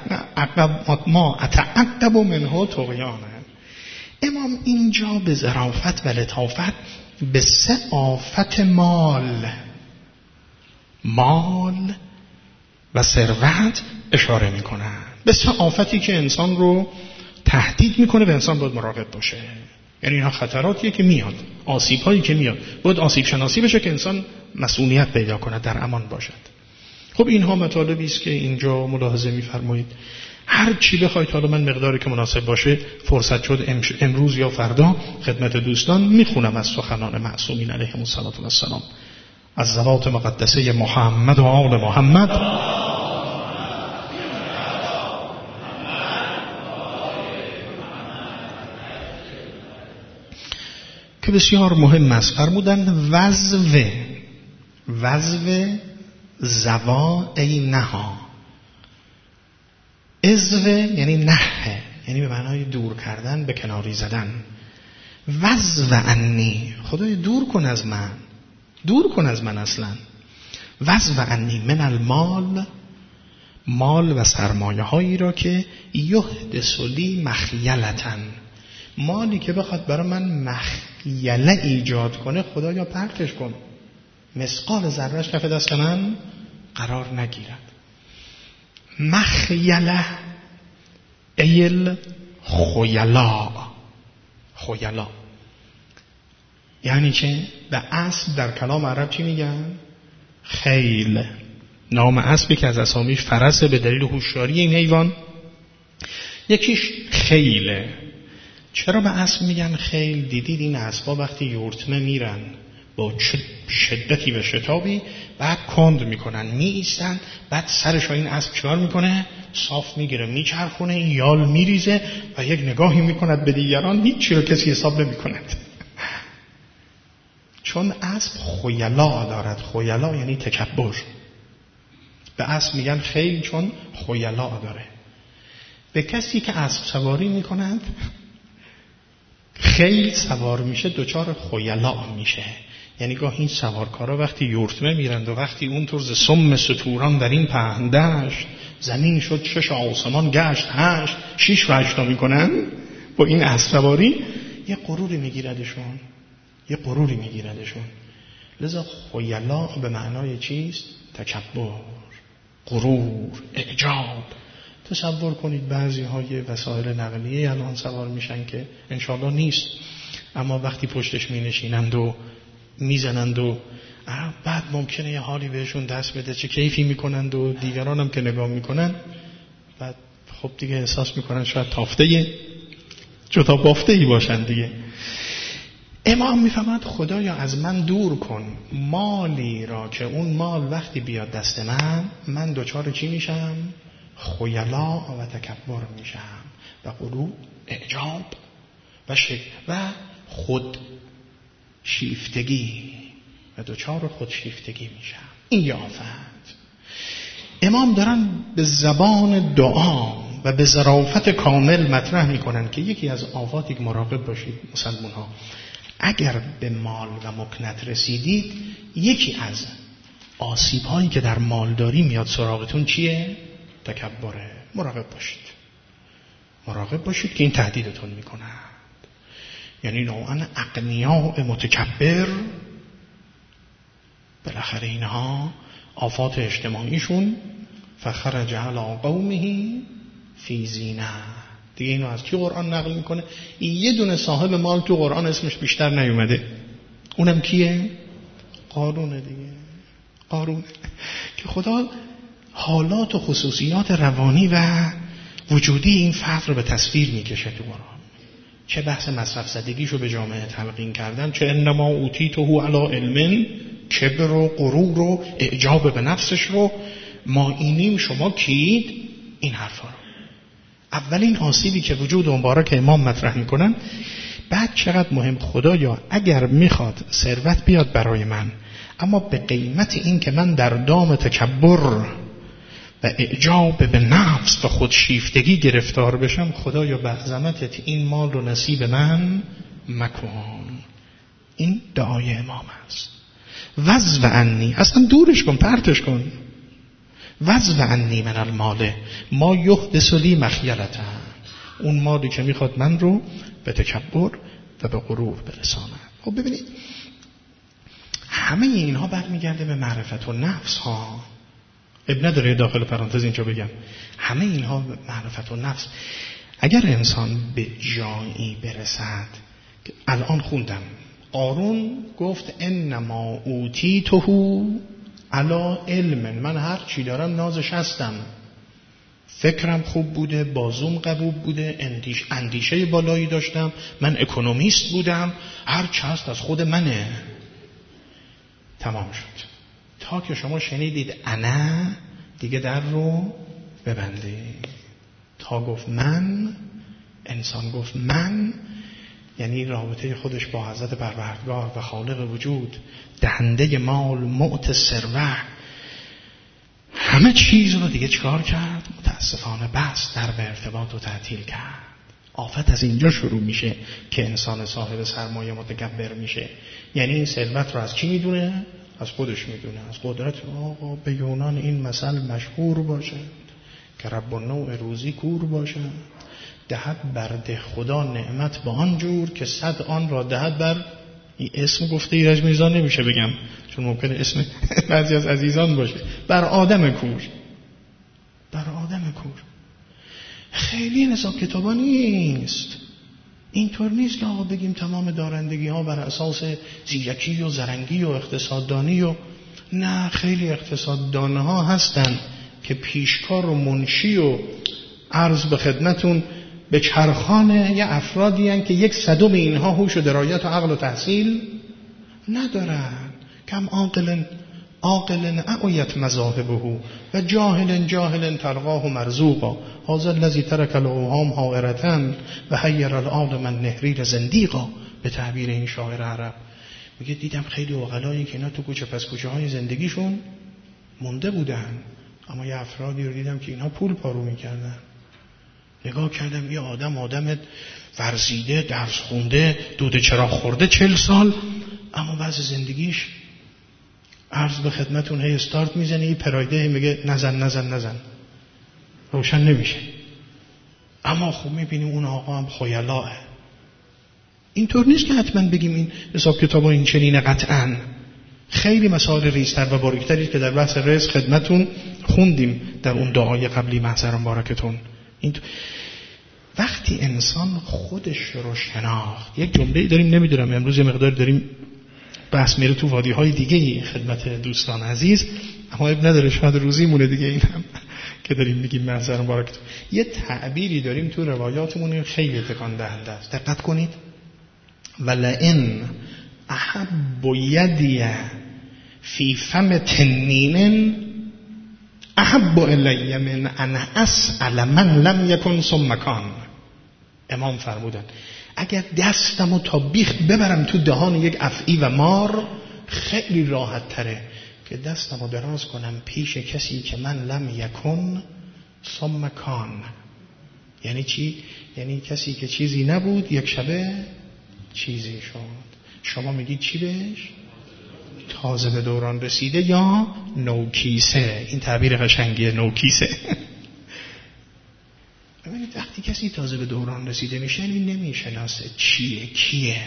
اتعقب منه طغیانا. امام اینجا به ظرافت و لطافت به سه آفت مال و ثروت اشاره میکنن. به سه آفتی که انسان رو تهدید میکنه و انسان باید مراقب باشه. یعنی اینا خطراتیه که میاد، آسیب هایی که میاد، باید آسیب شناسی بشه که انسان مسئولیت پیدا کنه، در امان باشد. خب اینها مطالبی است که اینجا ملاحظه میفرمایید. هر چی بخواید، حالا من مقداری که مناسب باشه، فرصت شد امروز یا فردا خدمت دوستان میخونم از سخنان معصومین علیهم السلام، از ذوات مقدسه محمد و آل محمد که بسیار مهم است. فرمودن وزو زوا ای نها. ازوه یعنی نهه، یعنی به معنای دور کردن، به کناری زدن. وزو انی، خدای دور کن از من، دور کن از من اصلا. وزو انی من المال، مال و سرمایه هایی را که یحدث لی مخیلتن، مالی که بخواد برای من مخیله ایجاد کنه خدایا پرتش کن، مثقال ذره‌اش کف دست من قرار نگیرد. مخیله ایل خیلا یعنی چه؟ به اسب در کلام عرب چی میگن؟ خیل. نام اسبی که از اسامیش فرسه به دلیل هوشیاری این حیوان. یکیش خیله. چرا به اسب میگن خیل؟ دیدید این اسبا وقتی یورتمه میرن با شدتی و شتابی، بعد کند میکنن، می ایستن، بعد سرش این اسب چکار میکنه؟ صاف میگیره میچرخونه، این یال میریزه و یک نگاهی میکند به دیگران، هیچی رو کسی حساب نمیکند. چون اسب خیلا دارد. خیلا یعنی تکبر. به اسب میگن خیل چون خیلا داره. به کسی که اسب سواری میکند، خیل سوار میشه دچار خیلا میشه. یعنی گاه این سوارکارا وقتی یورتمه میرند و وقتی اونطور ز سم ستوران در این پهن دشت، زمین شد 6 آسمان گشت 8، 6 و 8 میکنن با این اسب سواری، یه غروری میگیردشون. لذا خیلا به معنای چیست؟ تکبر، غرور، اعجاب. تصور کنید بعضی های وسایل نقلیه الان سوار میشن که انشالله نیست، اما وقتی پشتش می نشینند و میزنند و بعد ممکنه یه حالی بهشون دست بده، چه کیفی میکنند و دیگران هم که نگاه میکنن بعد خب دیگه احساس میکنن شاید تافته جدا بافته‌ای باشن دیگه. امام میفهمد خدایا از من دور کن مالی را که اون مال وقتی بیاد دست من دچار چی میشم؟ خیلا و تکبر میشم و غرور، اعجاب و خود شیفتگی و دچار خود شیفتگی میشم. این یه آفت. امام دارن به زبان دعا و به ظرافت کامل مطرح میکنن که یکی از آفاتی که مراقب باشید مسلمان ها، اگر به مال و مکنت رسیدید، یکی از آسیب هایی که در مالداری میاد سراغتون چیه؟ تکبره. مراقب باشید که این تهدیدتون میکنه. یعنی نوعاً اغنیاء متکبر بالاخره اینها آفات اجتماعیشون فخرج علی قومه فی زینه. دیگه اینو از کی قرآن نقل میکنه؟ یه دونه صاحب مال تو قرآن اسمش بیشتر نیومده، اونم کیه؟ قارونه دیگه. قارونه که خدا حالات و خصوصیات روانی و وجودی این فرد رو به تصویر میکشه تو قرآن. چه بحث مصرف زدگیشو به جامعه تلقین کردن، چه انما اوتیته علی علم، کبر و غرور و اعجاب به نفسش رو ما اینیم شما کید. این حرفا رو اولین آسیبی که وجود مبارک امام مطرح میکنن. بعد چقدر مهم، خدایا اگر میخواد ثروت بیاد برای من، اما به قیمت این که من در دام تکبر و اعجاب به نفس و خودشیفتگی گرفتار بشم، خدایا به عظمتت این مال رو نصیب من مکن. این دعای امام است. وزو عنی، اصلا دورش کن، پرتش کن. وزو عنی من المال ما یحدث لی مخیلة، اون مالی که میخواد من رو به تکبر و به غرور برساند. خب ببینید همه اینها برمیگرده به معرفت و نفس ها. اب نداره داخل پرانتز اینجا بگم همه اینها به معرفت و نفس. اگر انسان به جایی برسد که الان خوندم قارون گفت انما اوتیته علی علم، من هر چی دارم نازش هستم، فکرم خوب بوده، بازوم قوی بوده، اندیشه بالایی داشتم، من اکونومیست بودم، هر چی هست از خود منه. تمام شد. تا که شما شنیدید انا، دیگه در رو ببندید. تا گفت من، انسان گفت من، یعنی رابطه خودش با حضرت پروردگار و خالق وجود، دهنده مال، معطی ثروت، همه چیز رو دیگه چکار کرد؟ متاسفانه بس در به ارتباط و تعطیل کرد. آفت از اینجا شروع میشه که انسان صاحب سرمایه متکبر میشه. یعنی این ثروت رو از کی میدونه؟ از خودش میدونه، از قدرت. آقا به یونان این مثل مشهور باشه که رب النوع روزی کور باشه، دهد بر ده خدا نعمت با آن جور که 100 آن را دهد بر. این اسم گفته ایرج میرزا نمیشه بگم چون ممکنه اسم بعضی از عزیزان باشه. بر آدم کور. خیلی حساب کتابا نیست. اینطور نیست که آقا بگیم تمام دارندگی ها بر اساس زیرکی و زرنگی و اقتصاددانی و نه. خیلی اقتصاددان ها هستن که پیشکار و منشی و عرض به خدمتون به چرخانه یه افرادی هستن که 1/100 اینها هوش و درایت و عقل و تحصیل ندارن. کم عاقلن عاقل اعیت مذاهبه و جاهل تلقاه مرزوقا هذا الذی ترک الاوهام حائرة و حیر العالم النهریر زندیقا. به تعبیر این شاعر عرب میگه دیدم خیلی عقلایی که اینا تو کوچه پس کوچه های زندگیشون مونده بودن، اما یه افرادی رو دیدم که اینا پول پارو میکردن. نگاه کردم یه آدم ورزیده، درس خونده، دود چراغ خورده 40 سال، اما بعض زندگیش عرض به خدمتون هی استارت میزنه، یه پرایده میگه نزن روشن نمیشه. اما خب میبینیم اون آقا هم خیالاه. اینطور نیست که حتما بگیم این حساب کتابا این چنینه. قطعا خیلی مسائل ریزتر و باریکتری که در بحث رزق خدمتون خوندیم در اون دعای قبلی محضران بارکتون. وقتی انسان خودش رو شناخت، یک جمله داریم نمیدونم امروز یه مقدار داریم بحث میره تو وادی‌های دیگه خدمت دوستان عزیز، اما اب نداره شاید روزی مونه دیگه این هم که داریم میگیم محضران بارکتون. یه تعبیری داریم تو روایاتمون خیلی تکان دهنده است، دقت کنید. ولئن احب یدی فی فم تنین احب الی من ان اسأل من لم یکن ثم کان. امام فرمودن اگر دستمو تا بیخت ببرم تو دهان یک افعی و مار، خیلی راحت تره که دستمو دراز کنم پیش کسی که من لم یکن ثم کان. یعنی چی؟ یعنی کسی که چیزی نبود یک شبه چیزی شد. شما میگید چی بهش؟ تازه به دوران رسیده یا نوکیسه. این تعبیر قشنگیه، نوکیسه. ببینید وقتی کسی تازه به دوران رسیده میشه این نمیشناسه چیه کیه.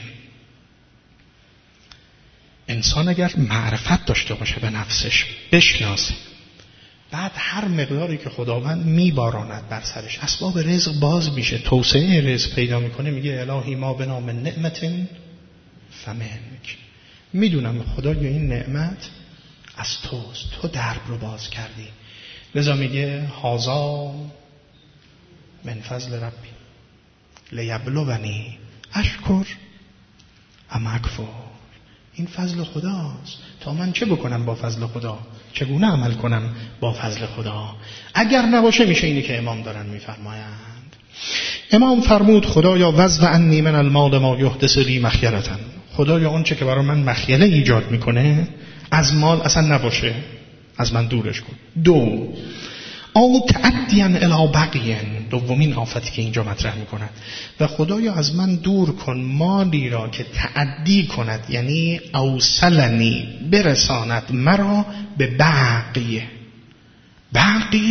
انسان اگر معرفت داشته باشه به نفسش، بشناسه، بعد هر مقداری که خداوند میباراند بر سرش اسباب رزق باز میشه، توسعه رزق پیدا میکنه، میگه الهی ما به نام نعمت فمنک. میدونم خدایا این نعمت از توست، تو درب رو باز کردی، لذا میگه هازا من فضل ربی لیبلونی اشکر ام اکفر. این فضل خداست تا من چه بکنم با فضل خدا، چگونه عمل کنم با فضل خدا. اگر نباشه میشه اینی که امام دارن میفرمایند. امام فرمود خدایا وضع عنی من المال ما یحدث لی مخیلة. خدایا اون چه که برای من مخیله ایجاد میکنه از مال اصلا نباشه، از من دورش کن. 2 او تعدیاً الی بقیین. دومین آفتی که اینجا مطرح میکند و خدایا از من دور کن مالی را که تعدی کند، یعنی اوصلنی برساند مرا به بقیه. بقیه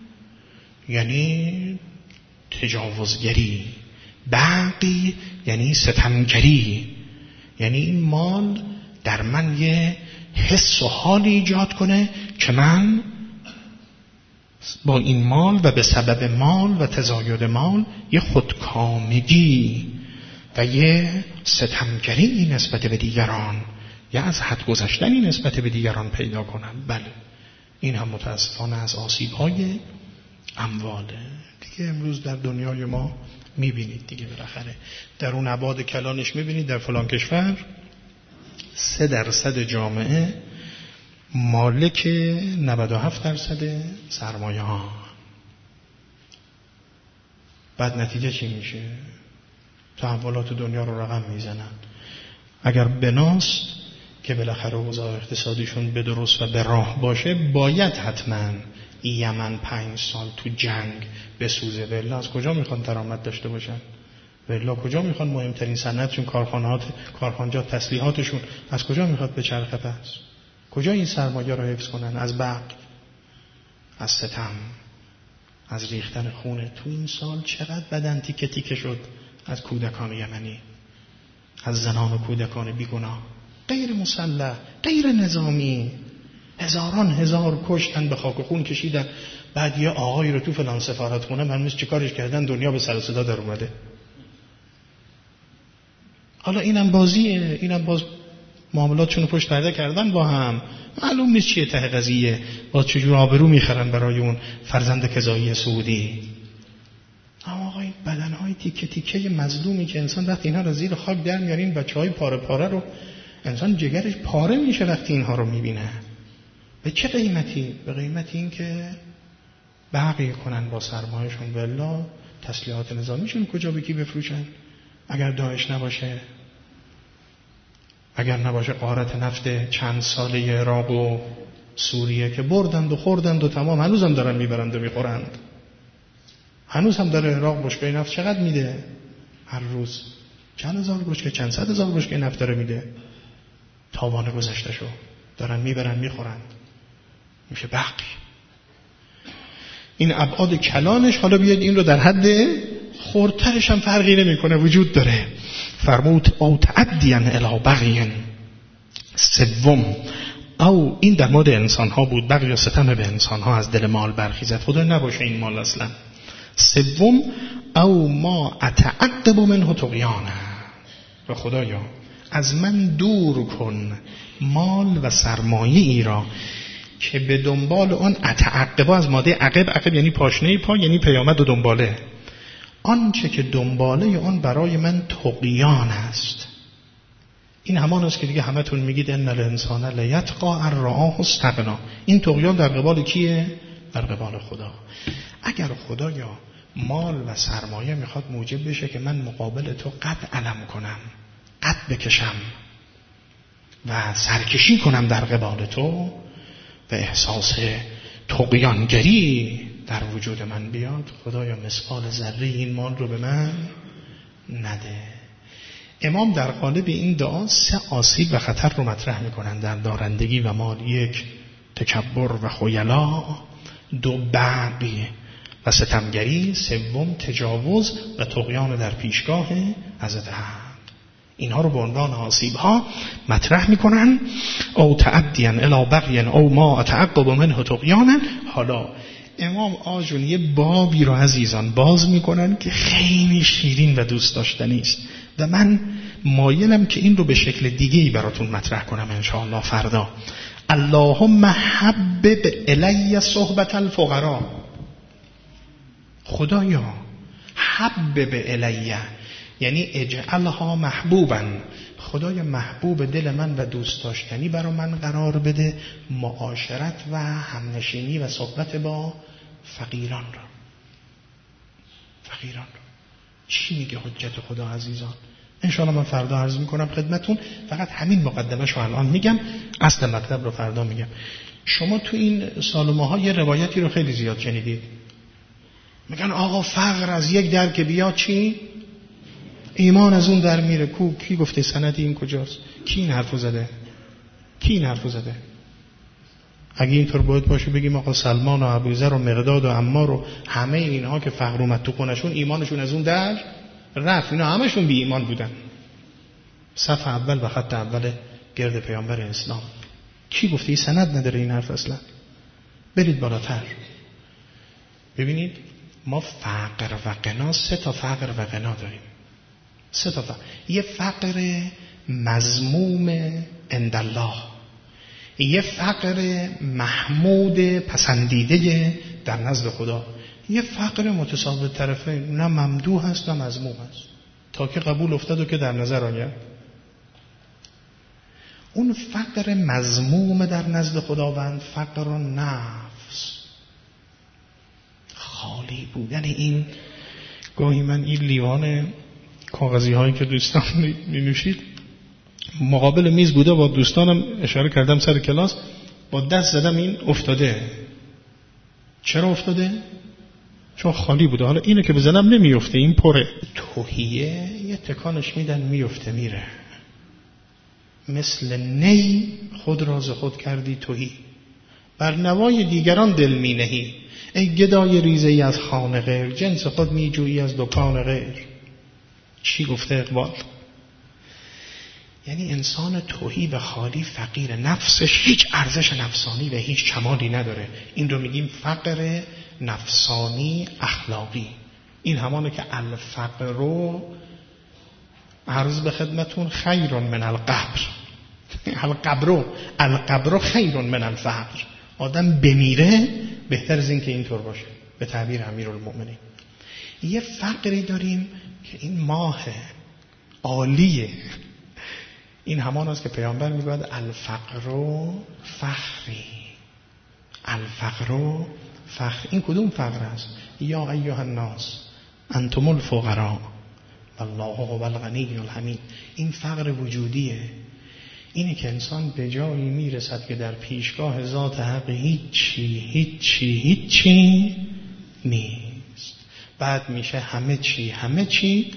یعنی تجاوزگری، بقی یعنی ستمگری، یعنی این مال در من یه حس و حالی ایجاد کنه که من با این مال و به سبب مال و تزاید مال یه خودکامگی و یه ستمگری نسبت به دیگران یا از حد گذشتنی نسبت به دیگران پیدا کنم. بله این هم متاسفانه از آسیب‌های امواله دیگه. امروز در دنیای ما میبینید دیگه، بالاخره در اون ابعاد کلانش میبینید در فلان کشور 3% جامعه مالک 97% سرمایه ها. بعد نتیجه چی میشه؟ تحولات دنیا رو رقم میزنن. اگر بناست که بالاخره اوضاع اقتصادیشون به درست و به راه باشه، باید حتما یمن 5 سال تو جنگ بسوزه. ولی از کجا میخوان درآمد داشته باشن؟ ولی کجا میخوان مهمترین صنعتشون، کارخانجات، تسلیحاتشون از کجا میخواد به چرخه پس؟ کجا این سرمایه رو حفظ کنن؟ از بغض، از ستم، از ریختن خونه. تو این سال چقدر بدن تیکه تیکه شد از کودکان یمنی، از زنان و کودکان بیگناه، غیر مسلح، غیر نظامی. هزار کشتن، به خاک و خون کشیدن. بعد یه آقایی رو تو فلان سفارت خونه من چیکارش کردن، دنیا به سر و صدا در اومده. حالا اینم بازیه، اینم باز معاملاتشون رو پشت پرده کردن با هم، معلوم نیست چیه ته قضیه، با چجور آبرو میخرن برای اون فرزند کذایی سعودی. اما آقا این بدنهای تیکه تیکه مظلومی که انسان وقتی اینها رو زیر خاک در میاره، این بچهای پاره پاره رو انسان جگرش پاره میشه وقتی اینها رو میبینه. به چه قیمتی؟ به قیمتی این که بقیه کنن با سرمایه‌شون. والله تسلیحات نظامیشون کجا به کی بفروشن؟ اگر داعش نباشه، اگر نباشه غارت نفت چند ساله عراق و سوریه که بردند و خوردند و تمام، هنوز هم دارن میبرند و میخورند. هنوز هم داره عراق بشکه نفت چقدر میده هر روز؟ چند هزار بشکه، چند صد هزار بشکه نفت داره میده. تاوان گذشته شو دارن میبرن میخورند، میشه بقی. این ابعاد کلانش. حالا بیاید این رو در حد خردترش هم فرقی نمیکنه وجود داره. فرمود او تعدیان الی بغی. سوم، او این در مورد انسان ها بود، بغی و ستم به انسان ها از دل مال برخیزد، خدا نباشه این مال اصلا. سوم، او ما اتعقب منه طغیانه، و خدایا از من دور کن مال و سرمایه ای را که به دنبال آن اتعقب، از ماده عقب، عقب یعنی پاشنه پا، یعنی پیامد و دنباله، آنچه که دنباله آن برای من طغیان است. این همان است که دیگه همتون میگید ان الانسان لیطغی ان رآه استغنی. این طغیان در قبال کیه؟ در قبال خدا. اگر خدایا مال و سرمایه میخواد موجب بشه که من مقابل تو قد علم کنم، قد بکشم و سرکشی کنم در قبال تو و احساس طغیانگری در وجود من بیاد، خدایا مثقال ذره این مال رو به من نده. امام در قالب این دعا 3 آسیب و خطر رو مطرح میکنن در دارندگی و مال. 1 تکبر و خیلا، 2 بغی و ستمگری، 3 تجاوز و طغیان در پیشگاه حضرت حق. اینها رو به عنوان آسیب ها مطرح میکنن. او تعدیاً الی بغی او ما اتعقب منه طغیانا. حالا امام آجون یه بابی رو عزیزان باز میکنن که خیلی شیرین و دوست داشتنی است و من مایلم که این رو به شکل دیگه‌ای براتون مطرح کنم انشاءالله فردا. اللهم حبب الی صحبت الفقراء. خدایا حبب الی یعنی اجعلها محبوبا، خدای محبوب دل من و دوست داشتنی برای من قرار بده معاشرت و همنشینی و صحبت با فقیران را. فقیران را چی میگه حجت خدا عزیزان؟ انشاءالله من فردا عرض میکنم خدمتون. فقط همین مقدمش رو الان میگم، اصل مطلب رو فردا میگم. شما تو این سال و ماها یه روایتی رو خیلی زیاد شنیدید، میگن آقا فقر از یک در که بیاد چی؟ ایمان از اون در میره. کی گفته؟ سندی این کجاست؟ کی این حرفو زده؟ کی این حرفو زده؟ اگه اینطور باید باشه بگیم آقا سلمان و ابوذر و مقداد و عمار و همه اینها که فقر اومد تو خونشون، ایمانشون از اون در رفت. اینا همشون بی ایمان بودن. صف اول و خط اول گرد پیامبر اسلام. کی گفته؟ این سند نداره این حرف اصلا. برید بالاتر ببینید ما فقر و غنا 3 فقر و غنا داریم. 3 فقر. یه فقر مذموم عند الله، یه فقر محمود پسندیده در نزد خدا، یه فقر متساوی طرفین، نه ممدوح هست نه مذموم هست، تا که قبول افتاد و که در نظر آید. اون فقر مذموم در نزد خداوند فقر و نفس، خالی بودن. این گاهی من این لیوان کاغذی هایی که دوستان می نوشید مقابل میز بوده، با دوستانم اشاره کردم سر کلاس، با دست زدم این افتاده. چرا افتاده؟ چون خالی بوده. حالا اینو که بزنم نمیفته، این پره. توهیه یه تکانش میدن میفته میره. مثل نی خود راز خود کردی توهی، بر نوای دیگران دل می نهی. ای گدای ریزه‌ای از خانه غیر، جنس خود می جویی از دکان غیر. چی گفته اقبال؟ یعنی انسان توهی و خالی، فقیر، نفسش هیچ ارزش نفسانی و هیچ کمالی نداره. این رو میگیم فقر نفسانی اخلاقی. این همانه که الفقر رو عرض به خدمتون خیر من القبر. القبر خیر من الفقر. آدم بمیره بهتر از این که اینطور باشه، به تعبیر امیرالمؤمنین. یه فقری داریم که این ماه عالیه. این همان است که پیامبر میگوید الفقر فخری. الفقر فخر. این کدوم فقر است؟ یا ایها الناس انتم الفقراء والله هو الغنی الحمید. این فقر وجودیه. اینه که انسان به جایی میرسد که در پیشگاه ذات حق هیچی نیست. بعد میشه همه چی.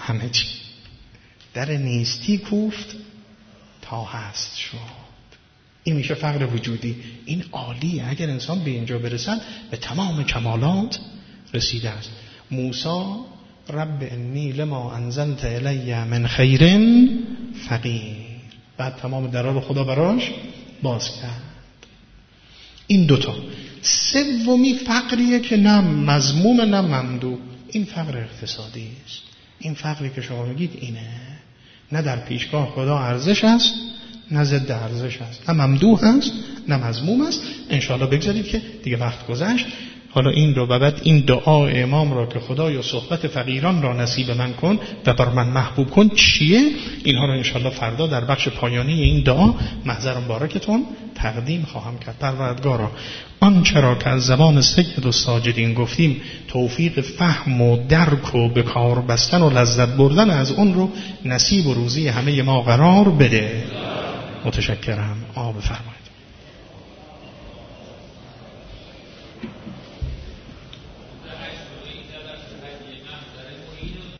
در نیستی کوفت تا هست شد. این میشه فقر وجودی. این عالیه. اگر انسان به اینجا برسد به تمام کمالات رسیده است. موسی رب انی لما انزلت الی من خیر فقیر. بعد تمام درا رو خدا براش باز کرد. این دوتا. سومی فقریه که نه مذموم نه ممدوح. این فقر اقتصادی است. این فقری که شما میگید اینه. نه در پیشگاه خدا ارزش است نه ضد ارزش است، نه ممدوح است نه مذموم است. انشاءالله بگذارید که دیگه وقت گذشت. حالا این رو و بعد این دعا امام را که خدایا صحبت فقیران را نصیب من کن و بر من محبوب کن چیه؟ اینها رو انشاءالله فردا در بخش پایانی این دعا محضر مبارکتون تقدیم خواهم کرد. پروردگارا آنچه را که از زبان سید و ساجدین گفتیم توفیق فهم و درک و به کار بستن و لذت بردن از اون رو نصیب و روزی همه ما قرار بده. متشکرم. بفرمایید.